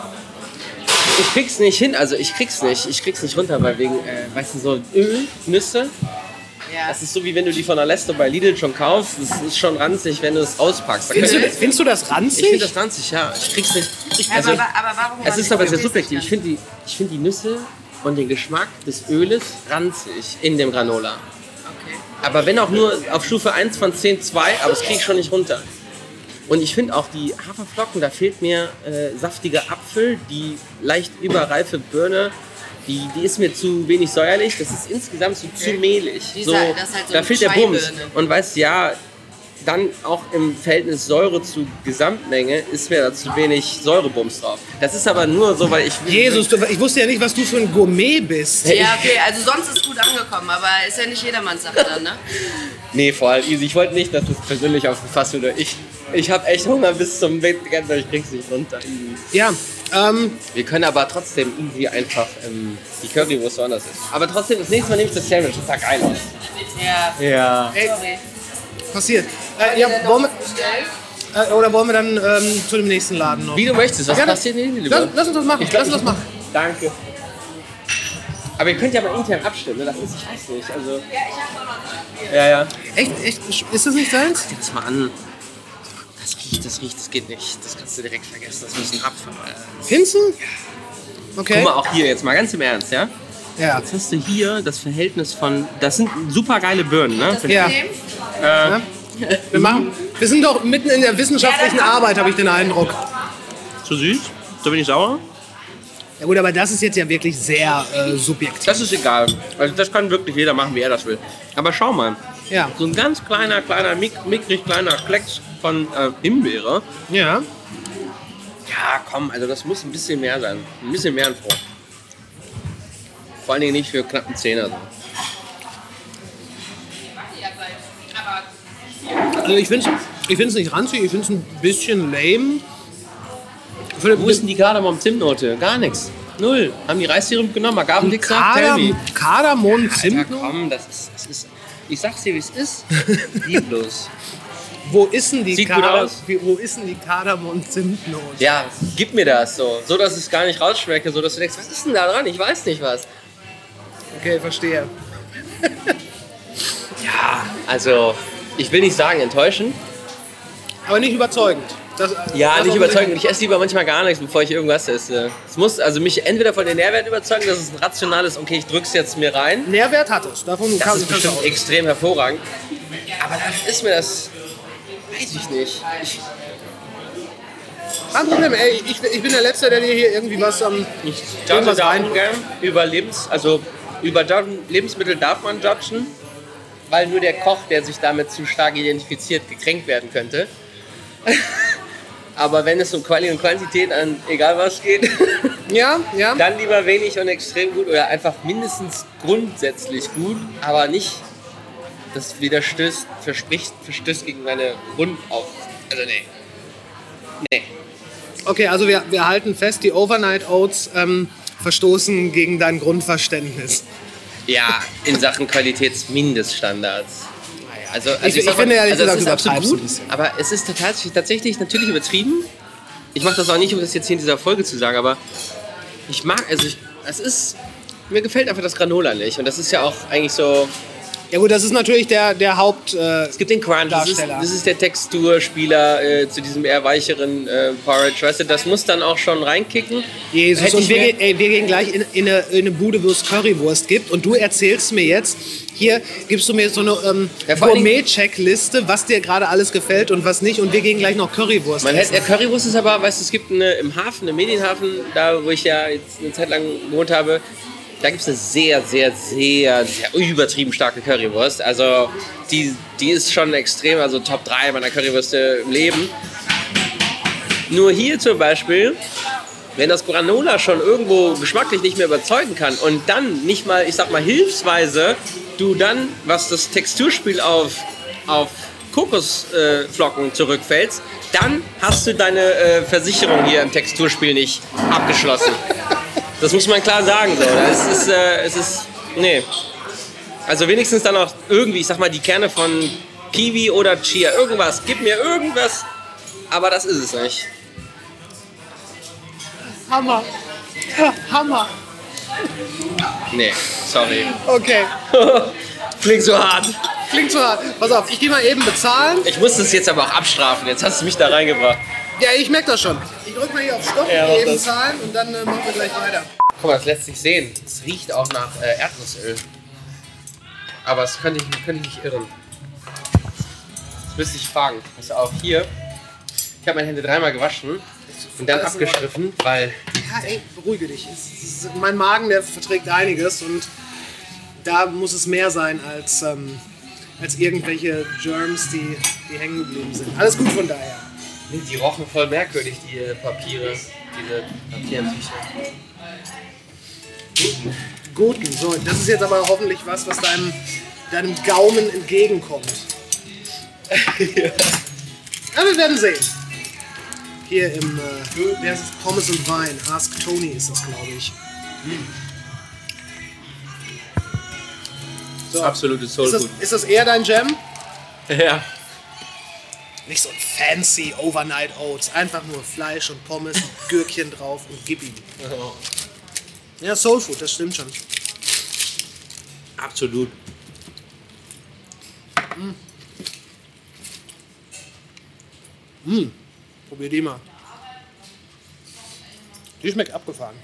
S4: Ich krieg's nicht hin, also ich krieg's nicht runter, weil wegen, weißt du, so Öl, Nüsse.
S3: Ja.
S4: Das ist so, wie wenn du die von Alesto bei Lidl schon kaufst. Das ist schon ranzig, wenn du es auspackst.
S1: Findest du das ranzig?
S4: Ich finde das ranzig, ja. Ich krieg's nicht. Also,
S3: aber warum?
S4: es ist aber sehr subjektiv. Ich finde die Nüsse und den Geschmack des Öles ranzig in dem Granola.
S3: Okay.
S4: Aber wenn auch nur auf Stufe 1 von 10, 2, aber das kriege ich schon nicht runter. Und ich finde auch die Haferflocken, da fehlt mir saftiger Apfel, die leicht überreife Birne. Die ist mir zu wenig säuerlich, das ist insgesamt so zu mehlig.
S3: Das ist halt so
S4: da
S3: eine
S4: fehlt der Bums.
S3: Scheibirne.
S4: Und weißt ja, dann auch im Verhältnis Säure zu Gesamtmenge ist mir da zu wenig Säurebums drauf. Das ist aber nur so, weil ich...
S1: Jesus, ich wusste ja nicht, was du für ein Gourmet bist.
S3: Ja, okay, also sonst ist gut angekommen, aber ist ja nicht jedermanns Sache dann, ne?
S4: Nee, vor allem easy. Ich wollte nicht, dass das persönlich aufgefasst wird. Ich habe echt Hunger bis zum Wettrennen, ich krieg's nicht runter.
S1: Ja,
S4: Wir können aber trotzdem easy einfach die Currywurst woanders essen. Aber trotzdem, das nächste Mal nehme ich das Sandwich, das sah geil aus.
S3: Ja.
S4: Ja.
S3: Sorry.
S1: passiert. Ja, wollen wir dann zu dem nächsten Laden noch?
S4: Wie du möchtest, was
S1: Ja,
S4: passiert denn lieber?
S1: Lass uns das machen. Lass uns das machen.
S4: Danke. Aber ihr könnt ja mal intern abstimmen, ne? Das ist, ich weiß nicht, also... Ja.
S1: Echt? Ist das nicht deins?
S4: Guck dir das mal an. Das riecht, das geht nicht. Das kannst du direkt vergessen, das müssen Apfel.
S1: Findest du? Okay.
S4: Guck mal, auch hier, jetzt mal ganz im Ernst, ja?
S1: Ja.
S4: Jetzt hast du hier das Verhältnis von... Das sind super geile Birnen, ne?
S1: Ja. Wir sind doch mitten in der wissenschaftlichen Arbeit, habe ich den Eindruck.
S4: Zu süß? So wenig sauer?
S1: Ja gut, aber das ist jetzt ja wirklich sehr subjektiv.
S4: Das ist egal. Also das kann wirklich jeder machen, wie er das will. Aber schau mal.
S1: Ja.
S4: So ein ganz kleiner, mickrig kleiner Klecks von Himbeere.
S1: Ja.
S4: Ja, komm, also das muss ein bisschen mehr sein. Ein bisschen mehr ein Froh. Vor allen Dingen nicht für knappen Zehner. So.
S1: Also ich find's nicht ranzig, ich finde es ein bisschen lame.
S4: Wo ist denn die Kardamom-Zimtnote? Gar nichts. Null. Haben die Reissirup genommen, Agavendicksaft?
S1: Kardamom,
S4: Alter,
S1: Zimtnote?
S4: komm, das ist... Ich sag's dir, wie es ist. Lieblos.
S1: Wo ist denn die
S4: Sieht gut aus.
S1: Wo ist denn die Kardamom-Zimtnote?
S4: Ja, gib mir das so. So, dass ich es gar nicht rausschmecke. So, dass du denkst, was ist denn da dran? Ich weiß nicht was.
S1: Okay, verstehe.
S4: Ja, also... Ich will nicht sagen enttäuschend.
S1: Aber nicht überzeugend.
S4: Nicht überzeugend. Ich esse lieber manchmal gar nichts, bevor ich irgendwas esse. Es muss also mich entweder von den Nährwerten überzeugen, dass es ein rationales, okay, ich drück's jetzt mir rein.
S1: Nährwert hat es. Davon
S4: Das ist bestimmt extrem hervorragend. Aber dann ist mir das, weiß ich nicht.
S1: Kein Problem, ey, ich bin der Letzte, der dir hier irgendwie was
S4: Ich judge da auch gern über Lebensmittel darf man judgen, weil nur der Koch, der sich damit zu stark identifiziert, gekränkt werden könnte. Aber wenn es um Quali und Quantität an egal was geht,
S1: Ja.
S4: dann lieber wenig und extrem gut oder einfach mindestens grundsätzlich gut, aber nicht, das verstößt gegen meine Grundauf. Also nee.
S1: Okay, also wir halten fest, die Overnight Oats verstoßen gegen dein Grundverständnis.
S4: Ja, in Sachen Qualitätsmindeststandards. Also
S1: Ich finde ehrlich gesagt,
S4: es ist absolut
S1: übertreibst
S4: gut,
S1: ein bisschen.
S4: aber es ist tatsächlich natürlich übertrieben. Ich mache das auch nicht, um das jetzt hier in dieser Folge zu sagen, aber mir gefällt einfach das Granola nicht und das ist ja auch eigentlich so.
S1: Ja gut, das ist natürlich der Haupt...
S4: Es gibt den Crunch, das ist der Texturspieler zu diesem eher weicheren Porridge, weißt du, das muss dann auch schon reinkicken.
S1: Jesus, und wir gehen gleich in eine Bude, wo es Currywurst gibt und du erzählst mir jetzt, hier gibst du mir so eine Gourmet-Checkliste, was dir gerade alles gefällt und was nicht und wir gehen gleich noch Currywurst essen.
S4: Currywurst ist aber, weißt du, es gibt im Hafen, im Medienhafen, da wo ich ja jetzt eine Zeit lang gewohnt habe, da gibt es eine sehr, sehr, sehr, sehr übertrieben starke Currywurst. Also die ist schon extrem, also Top 3 meiner Currywürste im Leben. Nur hier zum Beispiel, wenn das Granola schon irgendwo geschmacklich nicht mehr überzeugen kann und dann nicht mal, ich sag mal, hilfsweise du dann, was das Texturspiel auf Kokosflocken zurückfällst, dann hast du deine Versicherung hier im Texturspiel nicht abgeschlossen. Das muss man klar sagen. So. Nee. Also wenigstens dann auch irgendwie, ich sag mal, die Kerne von Kiwi oder Chia. Irgendwas. Gib mir irgendwas. Aber das ist es nicht.
S1: Hammer.
S4: Nee, sorry.
S1: Okay,
S4: Klingt so hart.
S1: klingt so hart. Pass auf, ich gehe mal eben bezahlen.
S4: Ich muss das jetzt aber auch abstrafen. Jetzt hast du mich da reingebracht.
S1: Ja, ich merke das schon. Ich drück mal hier auf Stopp,
S4: Ja,
S1: gehe eben
S4: das.
S1: zahlen und dann machen wir gleich weiter.
S4: Guck mal, das lässt sich sehen. Es riecht auch nach Erdnussöl. Aber das könnte ich nicht irren. Das müsste ich fragen. Pass auf, hier. Ich habe meine Hände 3-mal gewaschen und dann abgestriffen, weil...
S1: Ja, ey, beruhige dich. Mein Magen, der verträgt einiges und da muss es mehr sein als irgendwelche Germs, die hängen geblieben sind. Alles gut von daher.
S4: Die rochen voll merkwürdig, die Papiere, diese Papiertücher.
S1: Guten, so, das ist jetzt aber hoffentlich was deinem Gaumen entgegenkommt. Aber wir werden sehen. Hier im wer ist es? Pommes und Wein. Ask Tony ist das, glaube ich. So.
S4: Absolutes Soulfood.
S1: Ist das eher dein Jam?
S4: Ja.
S1: Nicht so ein fancy Overnight Oats. Einfach nur Fleisch und Pommes, Gürkchen drauf und gib ihm. Ja, Soulfood, das stimmt schon.
S4: Absolut.
S1: Probier die mal. Die schmeckt abgefahren.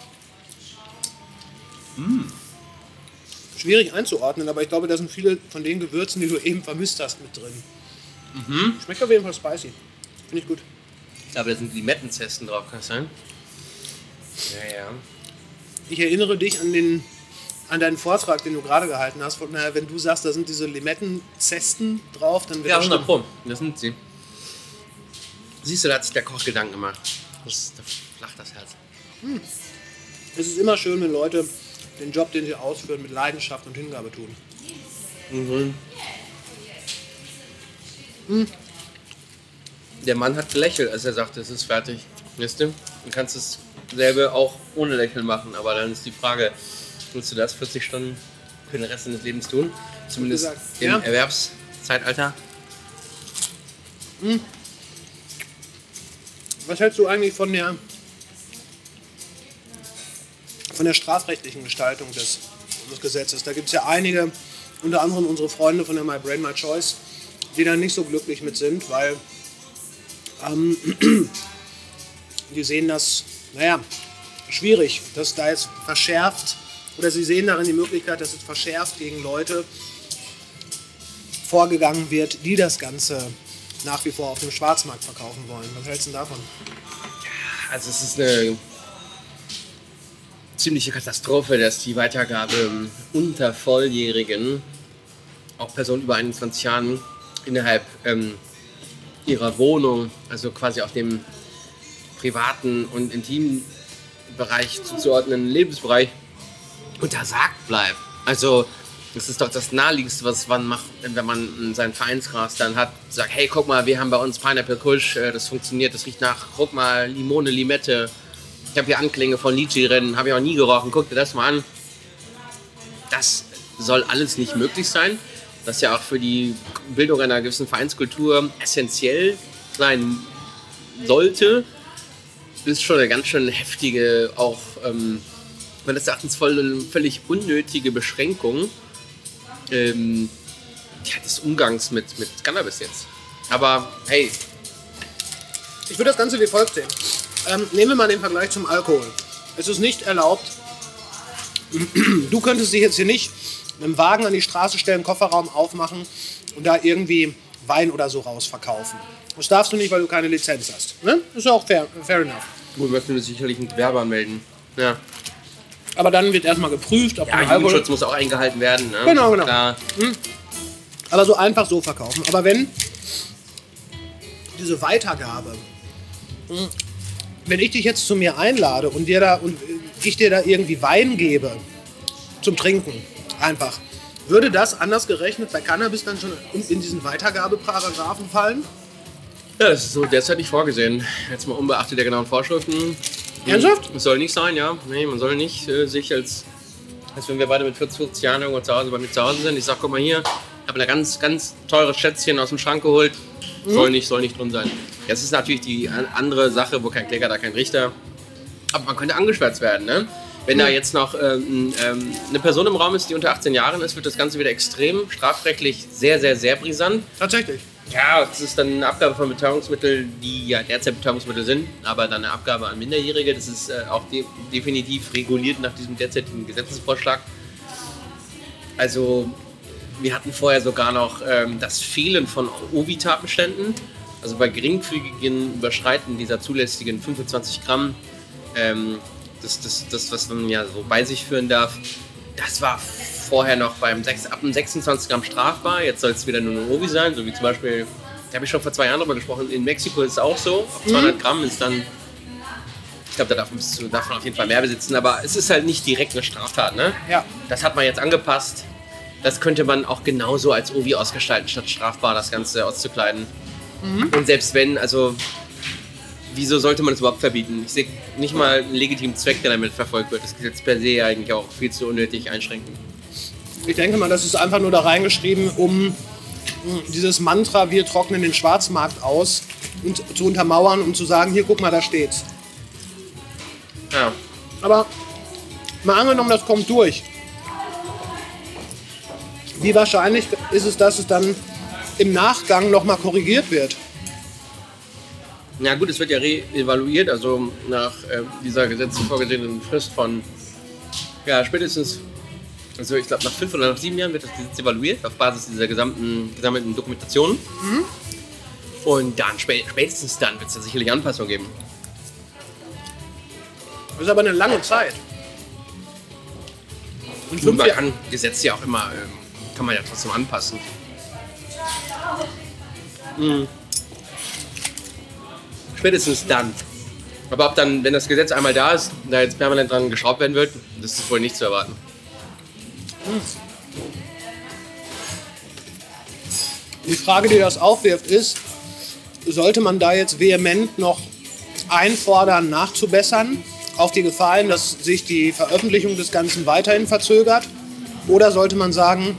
S1: Schwierig einzuordnen, aber ich glaube, da sind viele von den Gewürzen, die du eben vermisst hast, mit drin. Schmeckt auf jeden Fall spicy. Finde ich gut.
S4: Aber da sind Limettenzesten drauf, kann das sein? Ja.
S1: Ich erinnere dich an deinen Vortrag, den du gerade gehalten hast. Wenn du sagst, da sind diese Limettenzesten drauf, dann wird
S4: Ja,
S1: das
S4: 100
S1: stimmen.
S4: Pro. Das sind sie. Siehst du, da hat sich der Koch Gedanken gemacht. Da flacht das Herz.
S1: Es ist immer schön, wenn Leute den Job, den sie ausführen, mit Leidenschaft und Hingabe tun.
S4: Der Mann hat gelächelt, als er sagte, es ist fertig. Weißt du? Du kannst dasselbe auch ohne Lächeln machen, aber dann ist die Frage, willst du das 40 Stunden für den Rest deines Lebens tun? Zumindest
S1: gesagt,
S4: im
S1: ja.
S4: Erwerbszeitalter.
S1: Was hältst du eigentlich von der strafrechtlichen Gestaltung des Gesetzes? Da gibt es ja einige, unter anderem unsere Freunde von der My Brain, My Choice, die da nicht so glücklich mit sind, weil die sehen das, schwierig, dass da jetzt verschärft, oder sie sehen darin die Möglichkeit, dass jetzt verschärft gegen Leute vorgegangen wird, die das Ganze nach wie vor auf dem Schwarzmarkt verkaufen wollen. Was hältst du davon?
S4: Also es ist eine ziemliche Katastrophe, dass die Weitergabe unter Volljährigen, auch Personen über 21 Jahren, innerhalb ihrer Wohnung, also quasi auf dem privaten und intimen Bereich zuzuordnenden Lebensbereich, untersagt bleibt. Also das ist doch das Naheliegendste, was man macht, wenn man seinen Vereinsgras dann hat. Sagt, hey, guck mal, wir haben bei uns Pineapple Kusch, das funktioniert, das riecht nach, guck mal, Limone, Limette. Ich habe hier Anklänge von Litchi-Rennen, habe ich auch nie gerochen, guck dir das mal an. Das soll alles nicht möglich sein. Das ist ja auch für die Bildung einer gewissen Vereinskultur essentiell sein sollte. Das ist schon eine ganz schön heftige, auch meines Erachtens völlig unnötige Beschränkung des Umgangs mit Cannabis jetzt. Aber hey.
S1: Ich würde das Ganze wie folgt sehen. Nehmen wir mal den Vergleich zum Alkohol. Es ist nicht erlaubt, du könntest dich jetzt hier nicht mit dem Wagen an die Straße stellen, Kofferraum aufmachen und da irgendwie Wein oder so rausverkaufen. Das darfst du nicht, weil du keine Lizenz hast. Ne? Das ist auch fair enough.
S4: Gut, wir möchten sicherlich ein Gewerbe anmelden. Ja.
S1: Aber dann wird erstmal geprüft, ob
S4: Ja, Jugendschutz muss auch eingehalten werden. Ne?
S1: Genau.
S4: Klar.
S1: Aber so einfach so verkaufen. Aber wenn diese Weitergabe, wenn ich dich jetzt zu mir einlade und ich dir da irgendwie Wein gebe zum Trinken, einfach, würde das anders gerechnet bei Cannabis dann schon in diesen Weitergabeparagraphen fallen?
S4: Ja, das ist so derzeit nicht vorgesehen. Jetzt mal unbeachtet der genauen Vorschriften.
S1: Ernsthaft?
S4: Es soll nicht sein, ja. Nee, man soll nicht sich als wenn wir beide mit 40 Jahren irgendwo zu Hause bei mir zu Hause sind, ich sag, guck mal hier, ich habe ein ganz, ganz teures Schätzchen aus dem Schrank geholt. Soll nicht drin sein. Jetzt ist natürlich die andere Sache, wo kein Kläger, da kein Richter. Aber man könnte angeschwärzt werden, ne? Wenn da jetzt noch eine Person im Raum ist, die unter 18 Jahren ist, wird das Ganze wieder extrem strafrechtlich sehr, sehr, sehr brisant.
S1: Tatsächlich.
S4: Ja, das ist dann eine Abgabe von Betäubungsmitteln, die ja derzeit Betäubungsmittel sind, aber dann eine Abgabe an Minderjährige. Das ist auch definitiv reguliert nach diesem derzeitigen Gesetzesvorschlag. Also wir hatten vorher sogar noch das Fehlen von Ovi-Tatbeständen. Also bei geringfügigen Überschreiten dieser zulässigen 25 Gramm, das was man ja so bei sich führen darf, das war vorher noch ab dem 26 Gramm strafbar. Jetzt soll es wieder nur eine Ovi sein, so wie zum Beispiel, da habe ich schon vor 2 Jahren darüber gesprochen, in Mexiko ist es auch so. Ab 200 Gramm ist dann, ich glaube, da darf man auf jeden Fall mehr besitzen, aber es ist halt nicht direkt eine Straftat, ne?
S1: Ja.
S4: Das hat man jetzt angepasst. Das könnte man auch genauso als Ovi ausgestalten, statt strafbar das Ganze auszukleiden. Und selbst wenn, also wieso sollte man es überhaupt verbieten? Ich sehe nicht mal einen legitimen Zweck, der damit verfolgt wird. Das ist jetzt per se eigentlich auch viel zu unnötig einschränkend.
S1: Ich denke mal, das ist einfach nur da reingeschrieben, um dieses Mantra, wir trocknen den Schwarzmarkt aus, und zu untermauern und zu sagen, hier, guck mal, da steht's.
S4: Ja.
S1: Aber mal angenommen, das kommt durch. Wie wahrscheinlich ist es, dass es dann im Nachgang nochmal korrigiert wird?
S4: Na gut, es wird ja re-evaluiert, also nach dieser gesetzlich vorgesehenen Frist von spätestens, also ich glaube nach 5 oder nach 7 Jahren wird das Gesetz evaluiert, auf Basis dieser gesammelten Dokumentation. Und dann spätestens dann wird es da sicherlich Anpassungen geben.
S1: Das ist aber eine lange Zeit. Und
S4: Und man kann Gesetze ja auch immer, kann man ja trotzdem anpassen. Spätestens dann. Aber ob dann, wenn das Gesetz einmal da ist, da jetzt permanent dran geschraubt werden wird, das ist wohl nicht zu erwarten.
S1: Die Frage, die das aufwirft, ist, sollte man da jetzt vehement noch einfordern, nachzubessern, auf die Gefahr hin, dass sich die Veröffentlichung des Ganzen weiterhin verzögert? Oder sollte man sagen,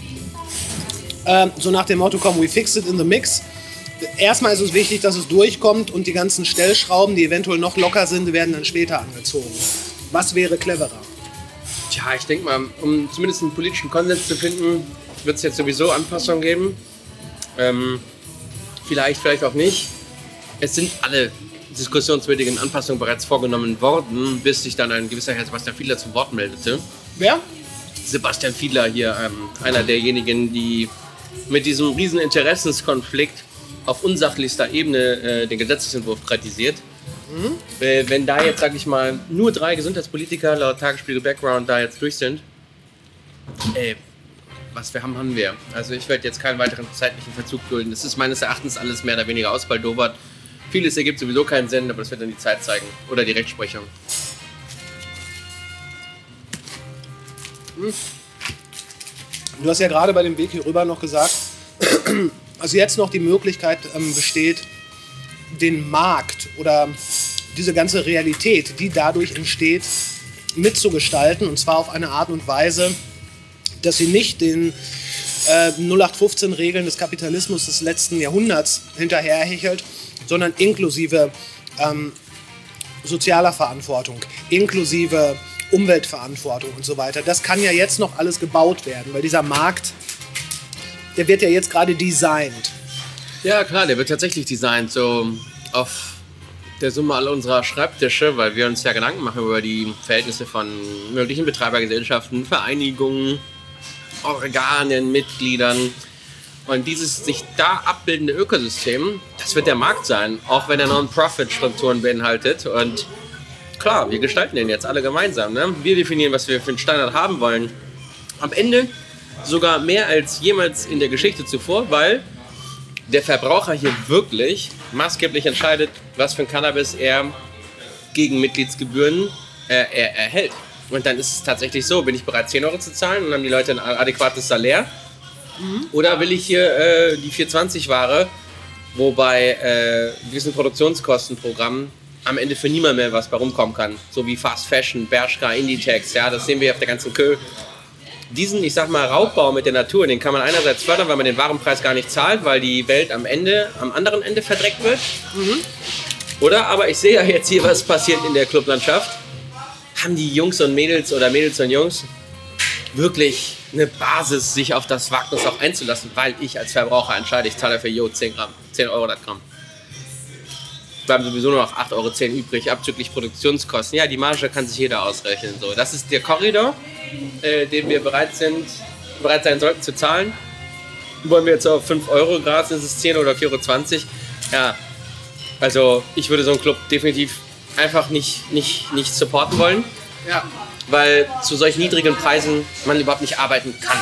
S1: so nach dem Motto, komm, we fix it in the mix. Erstmal ist es wichtig, dass es durchkommt und die ganzen Stellschrauben, die eventuell noch locker sind, werden dann später angezogen. Was wäre cleverer?
S4: Tja, ich denke mal, um zumindest einen politischen Konsens zu finden, wird es jetzt sowieso Anpassungen geben. Vielleicht auch nicht. Es sind alle diskussionswürdigen Anpassungen bereits vorgenommen worden, bis sich dann ein gewisser Herr Sebastian Fiedler zu Wort meldete.
S1: Wer?
S4: Sebastian Fiedler hier, einer derjenigen, die mit diesem riesen Interessenskonflikt auf unsachlichster Ebene den Gesetzesentwurf kritisiert. Wenn da jetzt, sag ich mal, nur 3 Gesundheitspolitiker laut Tagesspiegel Background da jetzt durch sind, was wir haben wir. Also ich werde jetzt keinen weiteren zeitlichen Verzug dulden. Das ist meines Erachtens alles mehr oder weniger ausbaldobert. Vieles ergibt sowieso keinen Sinn, aber das wird dann die Zeit zeigen. Oder die Rechtsprechung.
S1: Du hast ja gerade bei dem Weg hier rüber noch gesagt, also jetzt noch die Möglichkeit besteht, den Markt oder diese ganze Realität, die dadurch entsteht, mitzugestalten. Und zwar auf eine Art und Weise, dass sie nicht den 0815-Regeln des Kapitalismus des letzten Jahrhunderts hinterherhechelt, sondern inklusive sozialer Verantwortung, inklusive Umweltverantwortung und so weiter. Das kann ja jetzt noch alles gebaut werden, weil dieser Markt, der wird ja jetzt gerade designt.
S4: Ja klar, der wird tatsächlich designt, so auf der Summe all unserer Schreibtische, weil wir uns ja Gedanken machen über die Verhältnisse von möglichen Betreibergesellschaften, Vereinigungen, Organen, Mitgliedern. Und dieses sich da abbildende Ökosystem, das wird der Markt sein, auch wenn er Non-Profit-Strukturen beinhaltet. Und klar, wir gestalten den jetzt alle gemeinsam. Ne? Wir definieren, was wir für einen Standard haben wollen. Am Ende sogar mehr als jemals in der Geschichte zuvor, weil der Verbraucher hier wirklich maßgeblich entscheidet, was für ein Cannabis er gegen Mitgliedsgebühren erhält. Und dann ist es tatsächlich so, bin ich bereit 10 Euro zu zahlen und haben die Leute ein adäquates Salär? Oder will ich hier die 420-Ware, wo bei gewissen Produktionskostenprogrammen am Ende für niemand mehr was bei rumkommen kann. So wie Fast Fashion, Bershka, Inditex, ja, das sehen wir auf der ganzen Kö. Diesen, ich sag mal, Raubbau mit der Natur, den kann man einerseits fördern, weil man den Warenpreis gar nicht zahlt, weil die Welt am anderen Ende verdreckt wird. Oder aber ich sehe ja jetzt hier, was passiert in der Clublandschaft. Haben die Jungs und Mädels oder Mädels und Jungs wirklich eine Basis, sich auf das Wagnis auch einzulassen, weil ich als Verbraucher entscheide, ich zahle dafür 10 Euro das Gramm. Bleiben sowieso nur noch 8,10 Euro übrig, abzüglich Produktionskosten. Ja, die Marge kann sich jeder ausrechnen. So, das ist der Korridor, den wir bereit sein sollten zu zahlen. Wollen wir jetzt auf 5 Euro Gras, ist es 10 oder 4,20 Euro? Ja, also ich würde so einen Club definitiv einfach nicht supporten wollen.
S1: Ja.
S4: Weil zu solch niedrigen Preisen man überhaupt nicht arbeiten kann.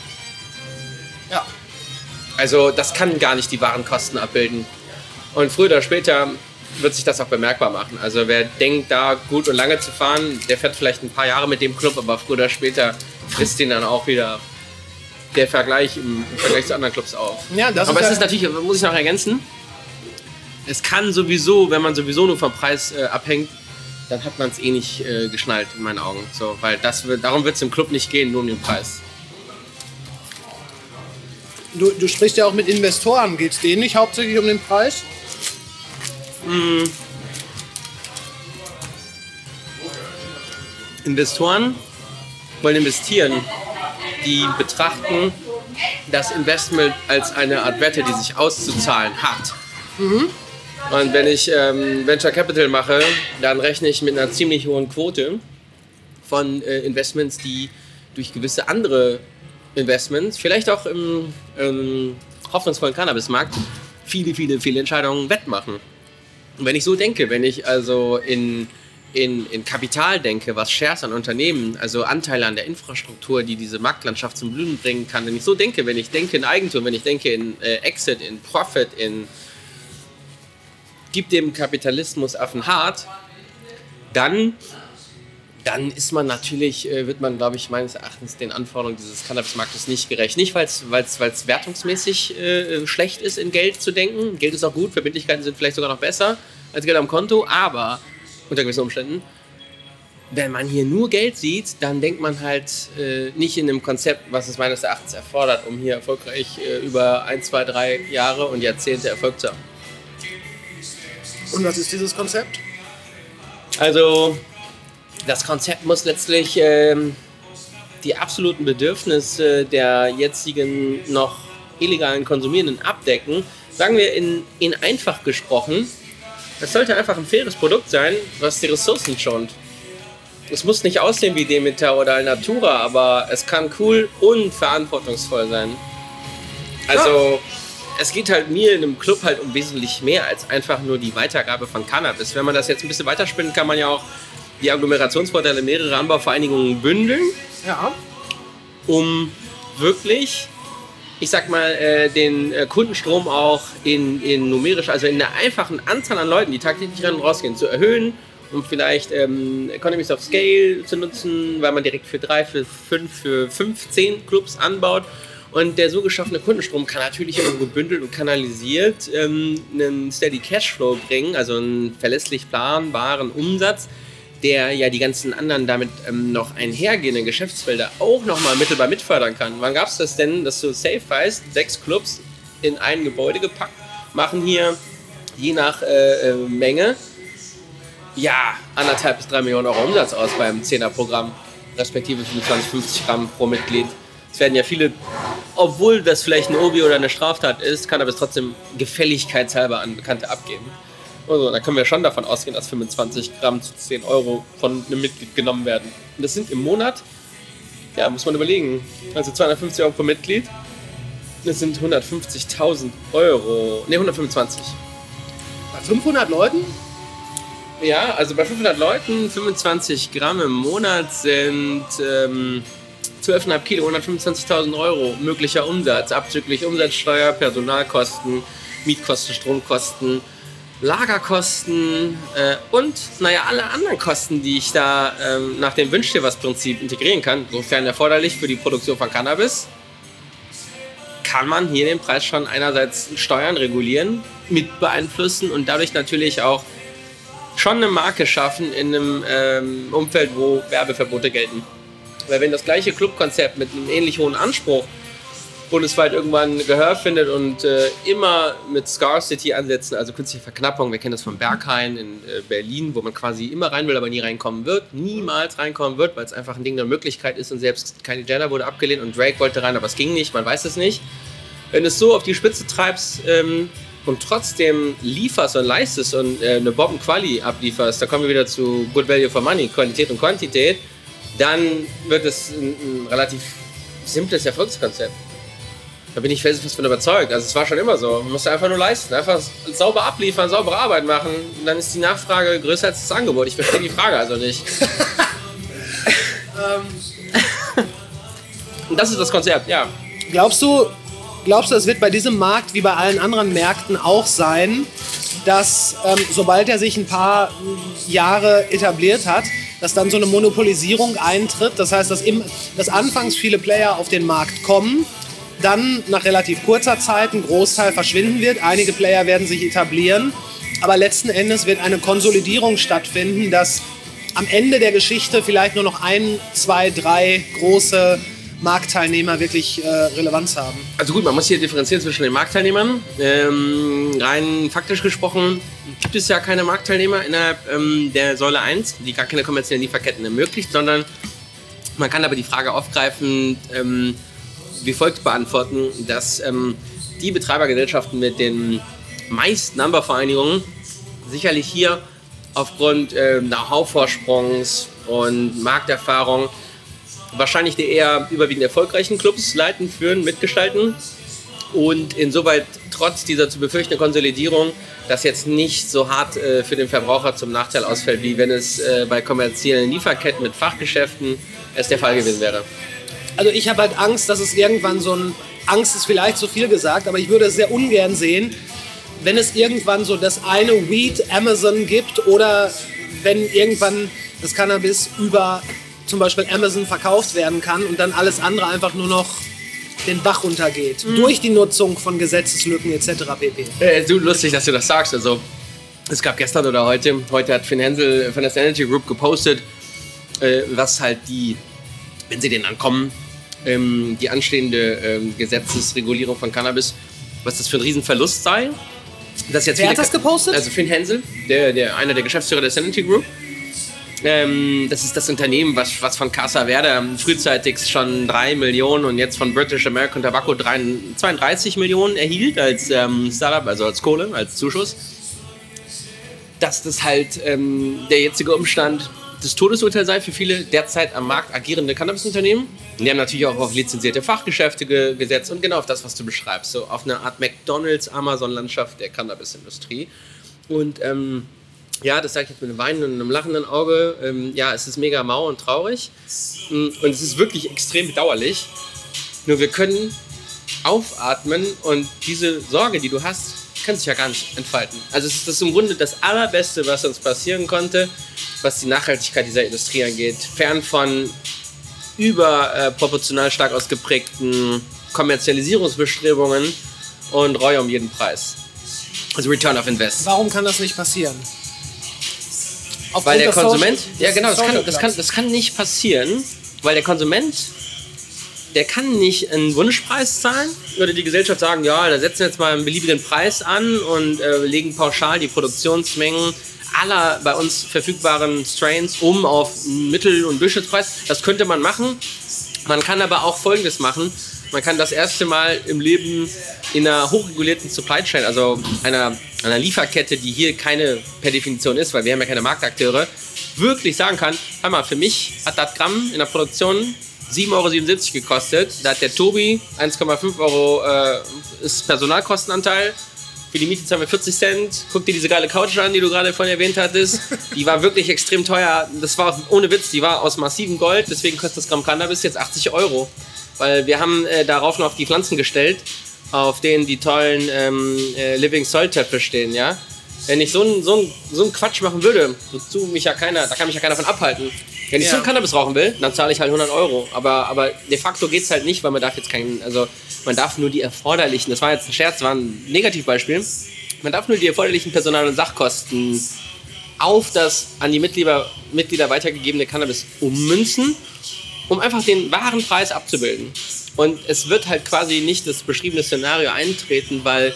S1: Ja.
S4: Also das kann gar nicht die Warenkosten abbilden. Und früher oder später wird sich das auch bemerkbar machen. Also wer denkt, da gut und lange zu fahren, der fährt vielleicht ein paar Jahre mit dem Club, aber früher oder später frisst ihn dann auch wieder der Vergleich im Vergleich zu anderen Clubs auf.
S1: Ja, das
S4: aber
S1: ist
S4: es ist natürlich, muss ich noch ergänzen, es kann sowieso, wenn man sowieso nur vom Preis abhängt, dann hat man es eh nicht geschnallt, in meinen Augen. So, weil darum wird es im Club nicht gehen, nur um den Preis.
S1: Du sprichst ja auch mit Investoren. Geht es denen nicht hauptsächlich um den Preis?
S4: Investoren wollen investieren. Die betrachten das Investment als eine Art Wette, die sich auszuzahlen hat. Und wenn ich Venture Capital mache, dann rechne ich mit einer ziemlich hohen Quote von Investments, die durch gewisse andere Investments, vielleicht auch im hoffnungsvollen Cannabismarkt, viele Entscheidungen wettmachen. Und wenn ich so denke, wenn ich also in Kapital denke, was Shares an Unternehmen, also Anteile an der Infrastruktur, die diese Marktlandschaft zum Blühen bringen kann, wenn ich so denke, wenn ich denke in Eigentum, wenn ich denke in Exit, in Profit, in gibt dem Kapitalismus Affenhart, dann ist man natürlich, wird man, glaube ich, meines Erachtens den Anforderungen dieses Cannabismarktes nicht gerecht. Nicht, weil es wertungsmäßig schlecht ist, in Geld zu denken. Geld ist auch gut, Verbindlichkeiten sind vielleicht sogar noch besser als Geld am Konto, aber unter gewissen Umständen, wenn man hier nur Geld sieht, dann denkt man halt nicht in einem Konzept, was es meines Erachtens erfordert, um hier erfolgreich über 1, 2, 3 Jahre und Jahrzehnte Erfolg zu haben.
S1: Und was ist dieses Konzept?
S4: Also, das Konzept muss letztlich die absoluten Bedürfnisse der jetzigen noch illegalen Konsumierenden abdecken. Sagen wir in einfach gesprochen, es sollte einfach ein faires Produkt sein, was die Ressourcen schont. Es muss nicht aussehen wie Demeter oder Alnatura, aber es kann cool und verantwortungsvoll sein. Also, es geht halt mir in einem Club halt um wesentlich mehr als einfach nur die Weitergabe von Cannabis. Wenn man das jetzt ein bisschen weiterspinnt, kann man ja auch die Agglomerationsvorteile mehrerer Anbauvereinigungen bündeln, um wirklich, ich sag mal, den Kundenstrom auch in numerisch, also in der einfachen Anzahl an Leuten, die tagtäglich rein und rausgehen, zu erhöhen, um vielleicht Economies of Scale zu nutzen, weil man direkt für 3, für 5, für 15 Clubs anbaut. Und der so geschaffene Kundenstrom kann natürlich irgendwo gebündelt und kanalisiert einen Steady Cashflow bringen, also einen verlässlich planbaren Umsatz, der ja die ganzen anderen damit noch einhergehenden Geschäftsfelder auch nochmal mittelbar mitfördern kann. Wann gab es das denn, dass du safe weißt, 6 Clubs in ein Gebäude gepackt, machen hier je nach Menge 1,5 bis 3 Millionen Euro Umsatz aus beim 10er-Programm, respektive 50 Gramm pro Mitglied. Es werden ja viele, obwohl das vielleicht ein Obi oder eine Straftat ist, kann aber es trotzdem gefälligkeitshalber an Bekannte abgeben. Also, da können wir schon davon ausgehen, dass 25 Gramm zu 10 Euro von einem Mitglied genommen werden. Und das sind im Monat, muss man überlegen, also 250 Euro pro Mitglied, das sind 150.000 Euro, 125.
S1: Bei 500 Leuten?
S4: Ja, also bei 500 Leuten, 25 Gramm im Monat sind 12,5 Kilo, 125.000 Euro möglicher Umsatz, abzüglich Umsatzsteuer, Personalkosten, Mietkosten, Stromkosten, Lagerkosten und alle anderen Kosten, die ich da nach dem Wünsch dir was Prinzip integrieren kann, sofern erforderlich für die Produktion von Cannabis, kann man hier den Preis schon einerseits Steuern regulieren, mit beeinflussen und dadurch natürlich auch schon eine Marke schaffen in einem Umfeld, wo Werbeverbote gelten. Weil wenn das gleiche Clubkonzept mit einem ähnlich hohen Anspruch bundesweit irgendwann Gehör findet und immer mit Scarcity ansetzen, also künstliche Verknappung, wir kennen das von Berghain in Berlin, wo man quasi immer rein will, aber nie reinkommen wird, niemals reinkommen wird, weil es einfach ein Ding der Möglichkeit ist und selbst Kylie Jenner wurde abgelehnt und Drake wollte rein, aber es ging nicht, man weiß es nicht. Wenn du es so auf die Spitze treibst und trotzdem lieferst und leistest und eine Bomben-Quali ablieferst, da kommen wir wieder zu Good Value for Money, Qualität und Quantität, dann wird es ein relativ simples Erfolgskonzept. Da bin ich felsenfest von überzeugt. Also es war schon immer so. Man muss einfach nur leisten, einfach sauber abliefern, saubere Arbeit machen. Und dann ist die Nachfrage größer als das Angebot. Ich verstehe die Frage also nicht. Und das ist das Konzept, ja.
S1: Glaubst du, es wird bei diesem Markt wie bei allen anderen Märkten auch sein, dass sobald er sich ein paar Jahre etabliert hat, dass dann so eine Monopolisierung eintritt? Das heißt, dass anfangs viele Player auf den Markt kommen, dann nach relativ kurzer Zeit ein Großteil verschwinden wird. Einige Player werden sich etablieren. Aber letzten Endes wird eine Konsolidierung stattfinden, dass am Ende der Geschichte vielleicht nur noch 1, 2, 3 große Marktteilnehmer wirklich Relevanz haben.
S4: Also gut, man muss hier differenzieren zwischen den Marktteilnehmern. Rein faktisch gesprochen gibt es ja keine Marktteilnehmer innerhalb der Säule 1, die gar keine kommerziellen Lieferketten ermöglicht, sondern man kann aber die Frage aufgreifen, wie folgt beantworten, dass die Betreibergesellschaften mit den meisten Anbauvereinigungen sicherlich hier aufgrund Know-how-Vorsprungs und Markterfahrung wahrscheinlich die eher überwiegend erfolgreichen Clubs leiten, führen, mitgestalten und insoweit trotz dieser zu befürchtenden Konsolidierung das jetzt nicht so hart für den Verbraucher zum Nachteil ausfällt, wie wenn es bei kommerziellen Lieferketten mit Fachgeschäften es der Fall gewesen wäre.
S1: Also ich habe halt Angst, dass es irgendwann Angst ist vielleicht zu viel gesagt, aber ich würde es sehr ungern sehen, wenn es irgendwann so das eine Weed Amazon gibt oder wenn irgendwann das Cannabis über zum Beispiel Amazon verkauft werden kann und dann alles andere einfach nur noch den Bach runtergeht. Durch die Nutzung von Gesetzeslücken etc. pp.
S4: So lustig, dass du das sagst. Also es gab gestern oder heute hat Finn Hensel von der Energy Group gepostet, was halt wenn sie denn ankommen, die anstehende Gesetzesregulierung von Cannabis, was das für ein Riesenverlust sei.
S1: Wer hat das gepostet?
S4: Also Finn Hensel, einer der Geschäftsführer der Energy Group. Das ist das Unternehmen, was von Casa Verde frühzeitig schon 3 Millionen und jetzt von British American Tobacco 32 Millionen erhielt als Startup, also als Kohle, als Zuschuss. Dass das halt der jetzige Umstand das Todesurteil sei für viele derzeit am Markt agierende Cannabisunternehmen. Und die haben natürlich auch auf lizenzierte Fachgeschäfte gesetzt und genau auf das, was du beschreibst. So auf eine Art McDonalds-Amazon-Landschaft der Cannabisindustrie. Und ja, das sage ich jetzt mit einem weinenden und einem lachenden Auge. Ja, es ist mega mau und traurig. Und es ist wirklich extrem bedauerlich. Nur wir können aufatmen und diese Sorge, die du hast, kann sich ja gar nicht entfalten. Also es ist das im Grunde das Allerbeste, was uns passieren konnte, was die Nachhaltigkeit dieser Industrie angeht. Fern von überproportional stark ausgeprägten Kommerzialisierungsbestrebungen und Reue um jeden Preis. Also Return of Invest.
S1: Warum kann das nicht passieren?
S4: Weil der Konsument, ja genau, das kann nicht passieren, weil der Konsument, der kann nicht einen Wunschpreis zahlen, würde die Gesellschaft sagen, ja, da setzen wir jetzt mal einen beliebigen Preis an und legen pauschal die Produktionsmengen aller bei uns verfügbaren Strains um auf Mittel- und Durchschnittspreis. Das könnte man machen. Man kann aber auch Folgendes machen. Man kann das erste Mal im Leben in einer hochregulierten Supply Chain, also einer Lieferkette, die hier keine per Definition ist, weil wir haben ja keine Marktakteure, wirklich sagen kann, hör mal, für mich hat das Gramm in der Produktion 7,77 Euro gekostet. Da hat der Tobi 1,5 Euro ist Personalkostenanteil. Für die Miete zahlen wir 40 Cent. Guck dir diese geile Couch an, die du gerade vorhin erwähnt hattest. Die war wirklich extrem teuer. Das war ohne Witz, die war aus massivem Gold. Deswegen kostet das Gramm Cannabis jetzt 80 Euro. Weil wir haben darauf noch die Pflanzen gestellt, auf denen die tollen Living Soil Töpfe stehen, ja. Wenn ich so einen Quatsch machen würde, da kann mich ja keiner von abhalten. Wenn ich so ein Cannabis rauchen will, dann zahle ich halt 100 Euro. Aber de facto geht es halt nicht, weil man darf jetzt man darf nur die erforderlichen, das war jetzt ein Scherz, war ein Negativbeispiel, man darf nur die erforderlichen Personal- und Sachkosten auf das an die Mitglieder weitergegebene Cannabis ummünzen, um einfach den wahren Preis abzubilden. Und es wird halt quasi nicht das beschriebene Szenario eintreten, weil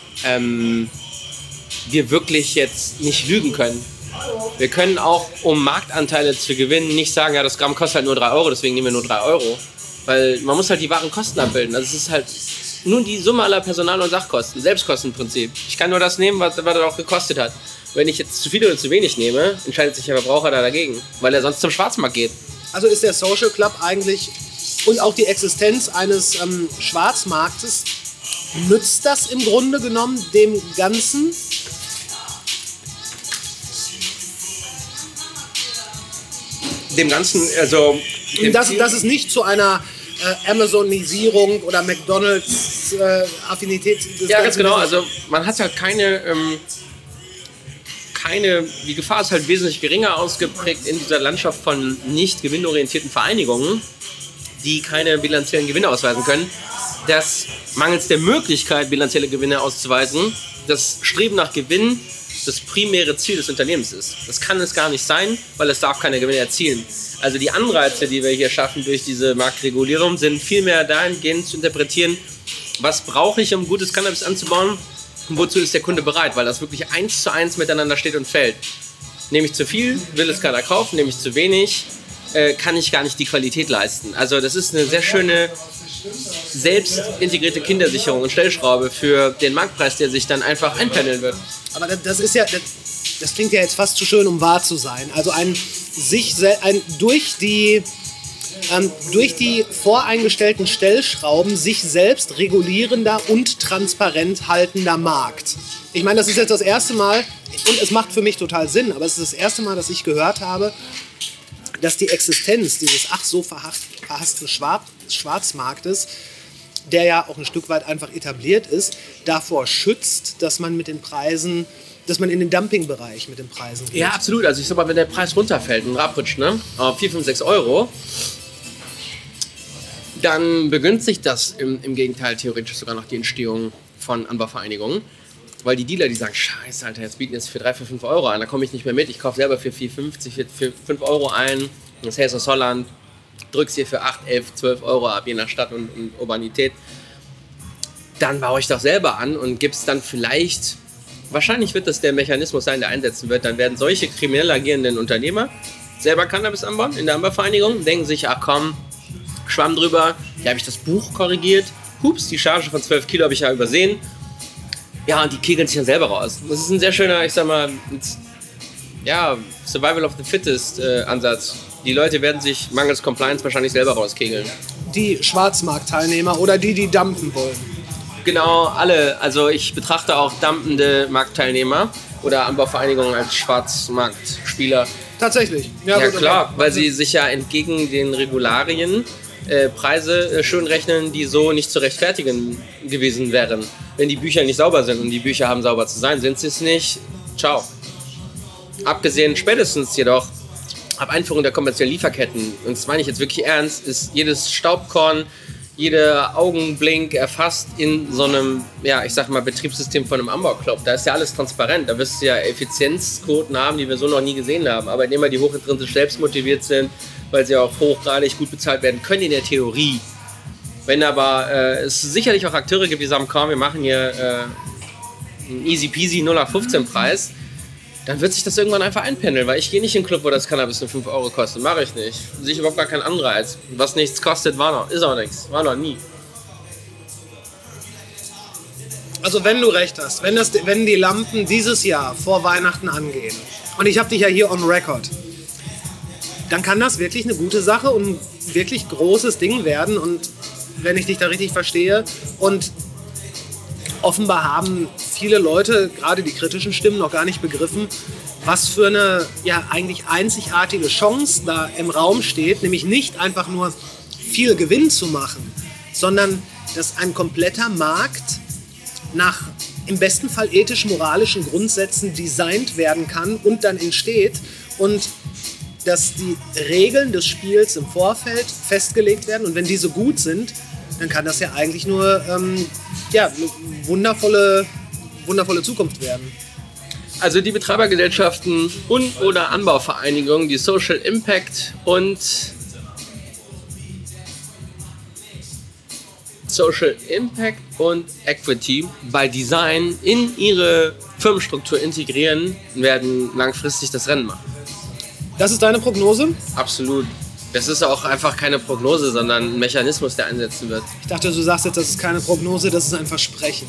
S4: wir wirklich jetzt nicht lügen können. Wir können auch, um Marktanteile zu gewinnen, nicht sagen, ja, das Gramm kostet halt nur 3 Euro, deswegen nehmen wir nur 3 Euro. Weil man muss halt die wahren Kosten abbilden. Also es ist halt nur die Summe aller Personal- und Sachkosten, Selbstkostenprinzip. Ich kann nur das nehmen, was das auch gekostet hat. Wenn ich jetzt zu viel oder zu wenig nehme, entscheidet sich der Verbraucher da dagegen, weil er sonst zum Schwarzmarkt geht.
S1: Also ist der Social Club eigentlich und auch die Existenz eines Schwarzmarktes, nützt das im Grunde genommen dem Ganzen?
S4: Dem Ganzen, also...
S1: Dass es nicht zu einer Amazonisierung oder McDonalds-Affinität des
S4: Ja, ganz genau.
S1: Ganzen
S4: Also man hat halt die Gefahr ist halt wesentlich geringer ausgeprägt in dieser Landschaft von nicht gewinnorientierten Vereinigungen, die keine bilanziellen Gewinne ausweisen können, dass mangels der Möglichkeit, bilanzielle Gewinne auszuweisen, das Streben nach Gewinn das primäre Ziel des Unternehmens ist. Das kann es gar nicht sein, weil es darf keine Gewinne erzielen. Also die Anreize, die wir hier schaffen durch diese Marktregulierung, sind vielmehr dahingehend zu interpretieren, was brauche ich, um gutes Cannabis anzubauen und wozu ist der Kunde bereit, weil das wirklich 1:1 miteinander steht und fällt. Nehme ich zu viel, will es keiner kaufen, nehme ich zu wenig, kann ich gar nicht die Qualität leisten. Also das ist eine sehr schöne selbst integrierte Kindersicherung und Stellschraube für den Marktpreis, der sich dann einfach einpendeln wird.
S1: Aber das klingt ja jetzt fast zu schön, um wahr zu sein. Also durch die voreingestellten Stellschrauben sich selbst regulierender und transparent haltender Markt. Ich meine, das ist jetzt das erste Mal, und es macht für mich total Sinn, aber es ist das erste Mal, dass ich gehört habe, dass die Existenz dieses ach so verhassten Schwarzmarktes, der ja auch ein Stück weit einfach etabliert ist, davor schützt, dass man in den Dumpingbereich mit den Preisen geht.
S4: Ja, absolut. Also ich sag mal, wenn der Preis runterfällt und abrutscht, ne, auf 4, 5, 6 Euro, dann begünstigt das im Gegenteil theoretisch sogar noch die Entstehung von Anbauvereinigungen. Weil die Dealer, die sagen, scheiße, Alter, jetzt bieten jetzt für 3, 4, 5 Euro an, da komme ich nicht mehr mit, ich kaufe selber für 4,50, für 5 Euro ein, das heißt aus Holland, drück's hier für 8, 11, 12 Euro ab, je nach Stadt und Urbanität. Dann baue ich doch selber an und gib's dann vielleicht, wahrscheinlich wird das der Mechanismus sein, der einsetzen wird, dann werden solche kriminell agierenden Unternehmer selber Cannabis anbauen in der Anbauvereinigung, denken sich, ach komm, Schwamm drüber, hier habe ich das Buch korrigiert, hups, die Charge von 12 Kilo habe ich ja übersehen. Ja, und die kegeln sich dann selber raus. Das ist ein sehr schöner, ich sag mal, Survival of the Fittest Ansatz. Die Leute werden sich mangels Compliance wahrscheinlich selber rauskegeln.
S1: Die Schwarzmarktteilnehmer oder die dumpen wollen.
S4: Genau, alle. Also ich betrachte auch dumpende Marktteilnehmer oder Anbauvereinigungen als Schwarzmarktspieler.
S1: Tatsächlich.
S4: Ja klar, weil sie sich ja entgegen den Regularien Preise schön rechnen, die so nicht zu rechtfertigen gewesen wären. Wenn die Bücher nicht sauber sind und die Bücher haben sauber zu sein, sind sie es nicht. Ciao. Abgesehen spätestens jedoch ab Einführung der kommerziellen Lieferketten, und das meine ich jetzt wirklich ernst, ist jedes Staubkorn, jeder Augenblink erfasst in so einem, Betriebssystem von einem Anbauclub. Da ist ja alles transparent. Da wirst du ja Effizienzquoten haben, die wir so noch nie gesehen haben. Arbeitnehmer, die hochintrinsisch selbst motiviert sind, weil sie auch hochgradig gut bezahlt werden können in der Theorie. Wenn aber es sicherlich auch Akteure gibt, die sagen, komm, wir machen hier einen easy peasy 0815 Preis, dann wird sich das irgendwann einfach einpendeln, weil ich gehe nicht in einen Club, wo das Cannabis nur 5 Euro kostet. Mache ich nicht. Sehe ich überhaupt gar keinen Anreiz. Was nichts kostet, ist auch nichts. War noch nie.
S1: Also wenn du recht hast, wenn die Lampen dieses Jahr vor Weihnachten angehen, und ich habe dich ja hier on record, dann kann das wirklich eine gute Sache und ein wirklich großes Ding werden. Und wenn ich dich da richtig verstehe, und offenbar haben viele Leute, gerade die kritischen Stimmen, noch gar nicht begriffen, was für eine eigentlich einzigartige Chance da im Raum steht, nämlich nicht einfach nur viel Gewinn zu machen, sondern dass ein kompletter Markt nach im besten Fall ethisch-moralischen Grundsätzen designt werden kann und dann entsteht, und dass die Regeln des Spiels im Vorfeld festgelegt werden, und wenn diese gut sind, dann kann das ja eigentlich nur eine wundervolle Zukunft werden.
S4: Also die Betreibergesellschaften und oder Anbauvereinigungen, die Social Impact und Equity by Design in ihre Firmenstruktur integrieren, werden langfristig das Rennen machen.
S1: Das ist deine Prognose?
S4: Absolut. Das ist auch einfach keine Prognose, sondern ein Mechanismus, der einsetzen wird.
S1: Ich dachte, du sagst jetzt, das ist keine Prognose, das ist ein Versprechen.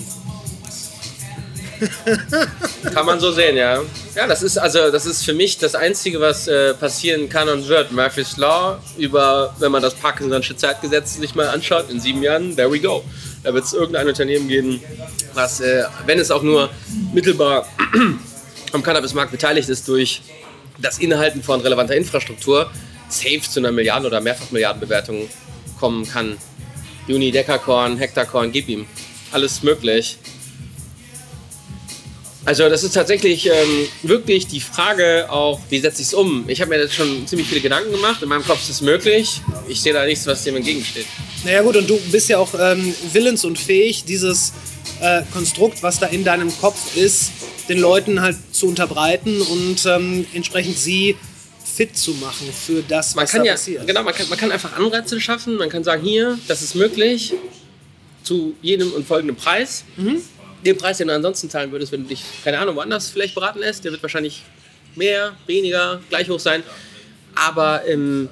S4: Kann man so sehen, ja. Ja, das ist für mich das Einzige, was passieren kann und wird. Murphy's Law, wenn man das Parkinson'sche Zeitgesetz sich mal anschaut, in 7 Jahren, there we go. Da wird es irgendein Unternehmen geben, was, wenn es auch nur mittelbar am Cannabismarkt beteiligt ist, durch das Inhalten von relevanter Infrastruktur, safe zu einer Milliarden- oder Mehrfachmilliardenbewertung kommen kann. Juni, Dekakorn, Hektakorn, gib ihm. Alles möglich. Also das ist tatsächlich wirklich die Frage auch, wie setze ich es um? Ich habe mir jetzt schon ziemlich viele Gedanken gemacht. In meinem Kopf ist es möglich. Ich sehe da nichts, was dem entgegensteht.
S1: Naja gut, und du bist ja auch willens und fähig, dieses Konstrukt, was da in deinem Kopf ist, den Leuten halt zu unterbreiten und entsprechend sie fit zu machen für das, was da passiert.
S4: Genau, man kann einfach Anreize schaffen. Man kann sagen, hier, das ist möglich, zu jedem und folgendem Preis. Mhm. Den Preis, den du ansonsten zahlen würdest, wenn du dich, keine Ahnung, woanders vielleicht beraten lässt, der wird wahrscheinlich mehr, weniger, gleich hoch sein. Aber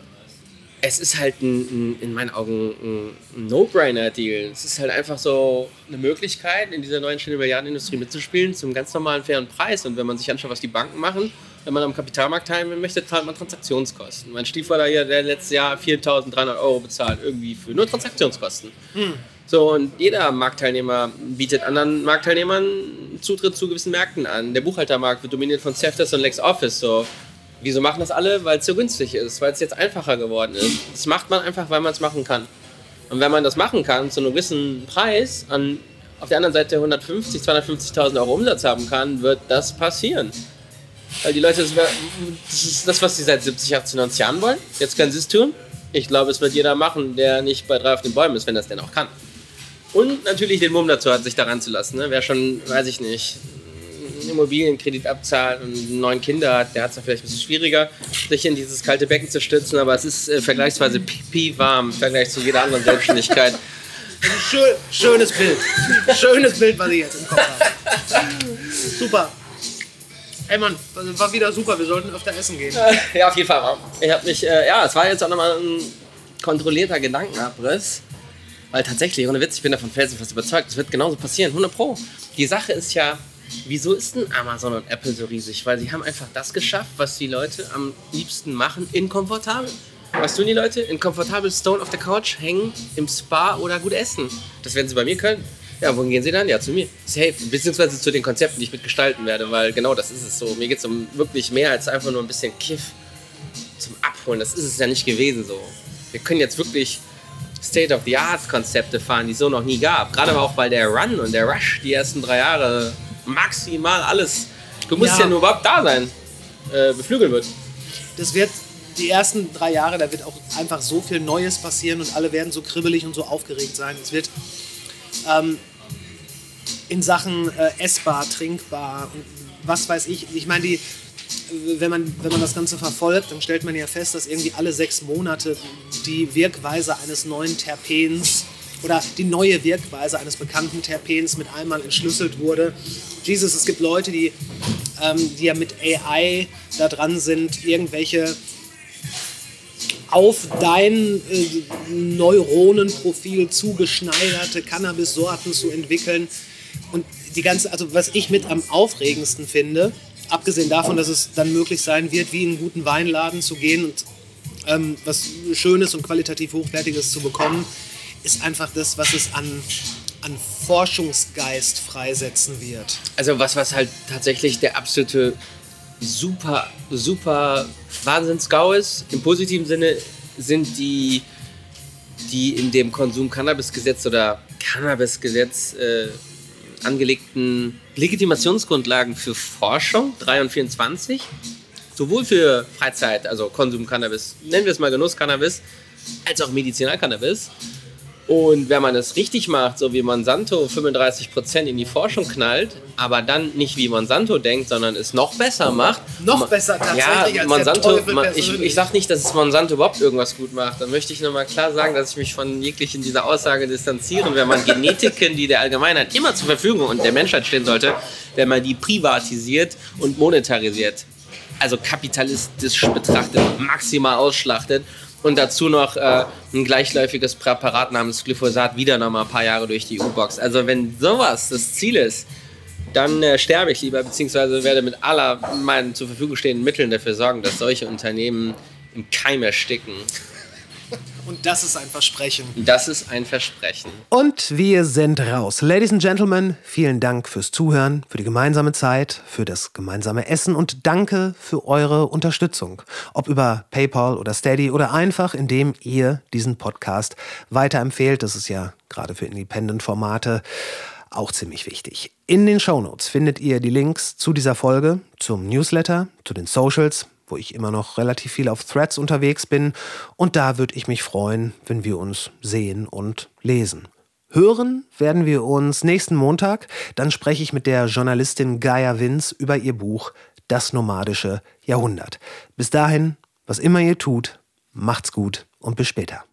S4: es ist halt in meinen Augen ein No-Brainer-Deal. Es ist halt einfach so eine Möglichkeit, in dieser neuen schnellen Milliardenindustrie mitzuspielen, zum ganz normalen, fairen Preis. Und wenn man sich anschaut, was die Banken machen, wenn man am Kapitalmarkt teilnehmen möchte, zahlt man Transaktionskosten. Mein Stiefvater hier, der letztes Jahr 4.300 € bezahlt, irgendwie für nur Transaktionskosten. So, und jeder Marktteilnehmer bietet anderen Marktteilnehmern Zutritt zu gewissen Märkten an. Der Buchhaltermarkt wird dominiert von Safdesk und LexOffice. So. Wieso machen das alle? Weil es so günstig ist, weil es jetzt einfacher geworden ist. Das macht man einfach, weil man es machen kann. Und wenn man das machen kann, zu einem gewissen Preis, auf der anderen Seite 150.000, 250.000 € Umsatz haben kann, wird das passieren. Weil die Leute, das ist das, was sie seit 70, 80, 90 Jahren wollen. Jetzt können sie es tun. Ich glaube, es wird jeder machen, der nicht bei 3 auf den Bäumen ist, wenn das denn auch kann. Und natürlich den Mumm dazu hat, sich daran zu lassen. Ne? Wer schon, weiß ich nicht, einen Immobilienkredit abzahlt und 9 Kinder hat, der hat es ja vielleicht ein bisschen schwieriger, sich in dieses kalte Becken zu stützen. Aber es ist vergleichsweise pipi-warm im Vergleich zu jeder anderen Selbstständigkeit.
S1: Schönes Bild. Schönes Bild, was ich jetzt im Kopf habe. Super. Ey Mann, war wieder super. Wir sollten öfter essen gehen.
S4: Ja, auf jeden Fall. Ich habe mich, es war jetzt auch nochmal ein kontrollierter Gedankenabriss. Weil tatsächlich, ohne Witz, ich bin davon felsenfest überzeugt, es wird genauso passieren, 100%. Die Sache ist ja, wieso ist denn Amazon und Apple so riesig? Weil sie haben einfach das geschafft, was die Leute am liebsten machen, inkomfortabel. Was tun die Leute? In komfortabel Stone auf der Couch hängen, im Spa oder gut essen. Das werden sie bei mir können. Ja, wohin gehen sie dann? Ja, zu mir. Safe. Beziehungsweise zu den Konzepten, die ich mitgestalten werde, weil genau das ist es so. Mir geht es um wirklich mehr als einfach nur ein bisschen Kiff zum Abholen. Das ist es ja nicht gewesen so. Wir können jetzt wirklich State-of-the-Art-Konzepte fahren, die es so noch nie gab. Gerade auch, weil der Run und der Rush die ersten 3 Jahre maximal alles, du musst ja nur überhaupt da sein, beflügeln wird.
S1: Das wird die ersten 3 Jahre, da wird auch einfach so viel Neues passieren und alle werden so kribbelig und so aufgeregt sein. Es wird in Sachen essbar, trinkbar und was weiß ich. Ich meine, wenn man das Ganze verfolgt, dann stellt man ja fest, dass irgendwie alle 6 Monate die Wirkweise eines neuen Terpens oder die neue Wirkweise eines bekannten Terpens mit einmal entschlüsselt wurde. Jesus, es gibt Leute, die ja mit AI da dran sind, irgendwelche auf dein Neuronenprofil zugeschneiderte Cannabis-Sorten zu entwickeln. Und die ganze, also was ich mit am aufregendsten finde, abgesehen davon, dass es dann möglich sein wird, wie in einen guten Weinladen zu gehen und was Schönes und qualitativ Hochwertiges zu bekommen, ist einfach das, was es an Forschungsgeist freisetzen wird.
S4: Also was halt tatsächlich der absolute super Wahnsinns-GAU ist, im positiven Sinne, sind die in dem Konsum-Cannabis-Gesetz oder Cannabis-Gesetz angelegten Legitimationsgrundlagen für Forschung, 3 und 24, sowohl für Freizeit, also Konsum-Cannabis, nennen wir es mal Genuss-Cannabis, als auch Medizinal-Cannabis. Und wenn man es richtig macht, so wie Monsanto 35% in die Forschung knallt, aber dann nicht wie Monsanto denkt, sondern es noch besser macht.
S1: Noch besser tatsächlich
S4: ja,
S1: als
S4: Monsanto,
S1: der Teufel persönlich.
S4: ich sag nicht, dass es Monsanto überhaupt irgendwas gut macht. Dann möchte ich nochmal klar sagen, dass ich mich von jeglichen dieser Aussage distanziere. Wenn man Genetiken, die der Allgemeinheit immer zur Verfügung und der Menschheit stehen sollte, wenn man die privatisiert und monetarisiert, also kapitalistisch betrachtet, maximal ausschlachtet, und dazu noch ein gleichläufiges Präparat namens Glyphosat wieder noch mal ein paar Jahre durch die EU-Box. Also wenn sowas das Ziel ist, dann sterbe ich lieber, beziehungsweise werde mit aller meinen zur Verfügung stehenden Mitteln dafür sorgen, dass solche Unternehmen im Keim ersticken.
S1: Und das ist ein Versprechen.
S4: Das ist ein Versprechen.
S1: Und wir sind raus. Ladies and Gentlemen, vielen Dank fürs Zuhören, für die gemeinsame Zeit, für das gemeinsame Essen und danke für eure Unterstützung. Ob über PayPal oder Steady oder einfach, indem ihr diesen Podcast weiterempfehlt. Das ist ja gerade für Independent-Formate auch ziemlich wichtig. In den Shownotes findet ihr die Links zu dieser Folge, zum Newsletter, zu den Socials, wo ich immer noch relativ viel auf Threads unterwegs bin. Und da würde ich mich freuen, wenn wir uns sehen und lesen. Hören werden wir uns nächsten Montag. Dann spreche ich mit der Journalistin Gaia Vince über ihr Buch Das nomadische Jahrhundert. Bis dahin, was immer ihr tut, macht's gut und bis später.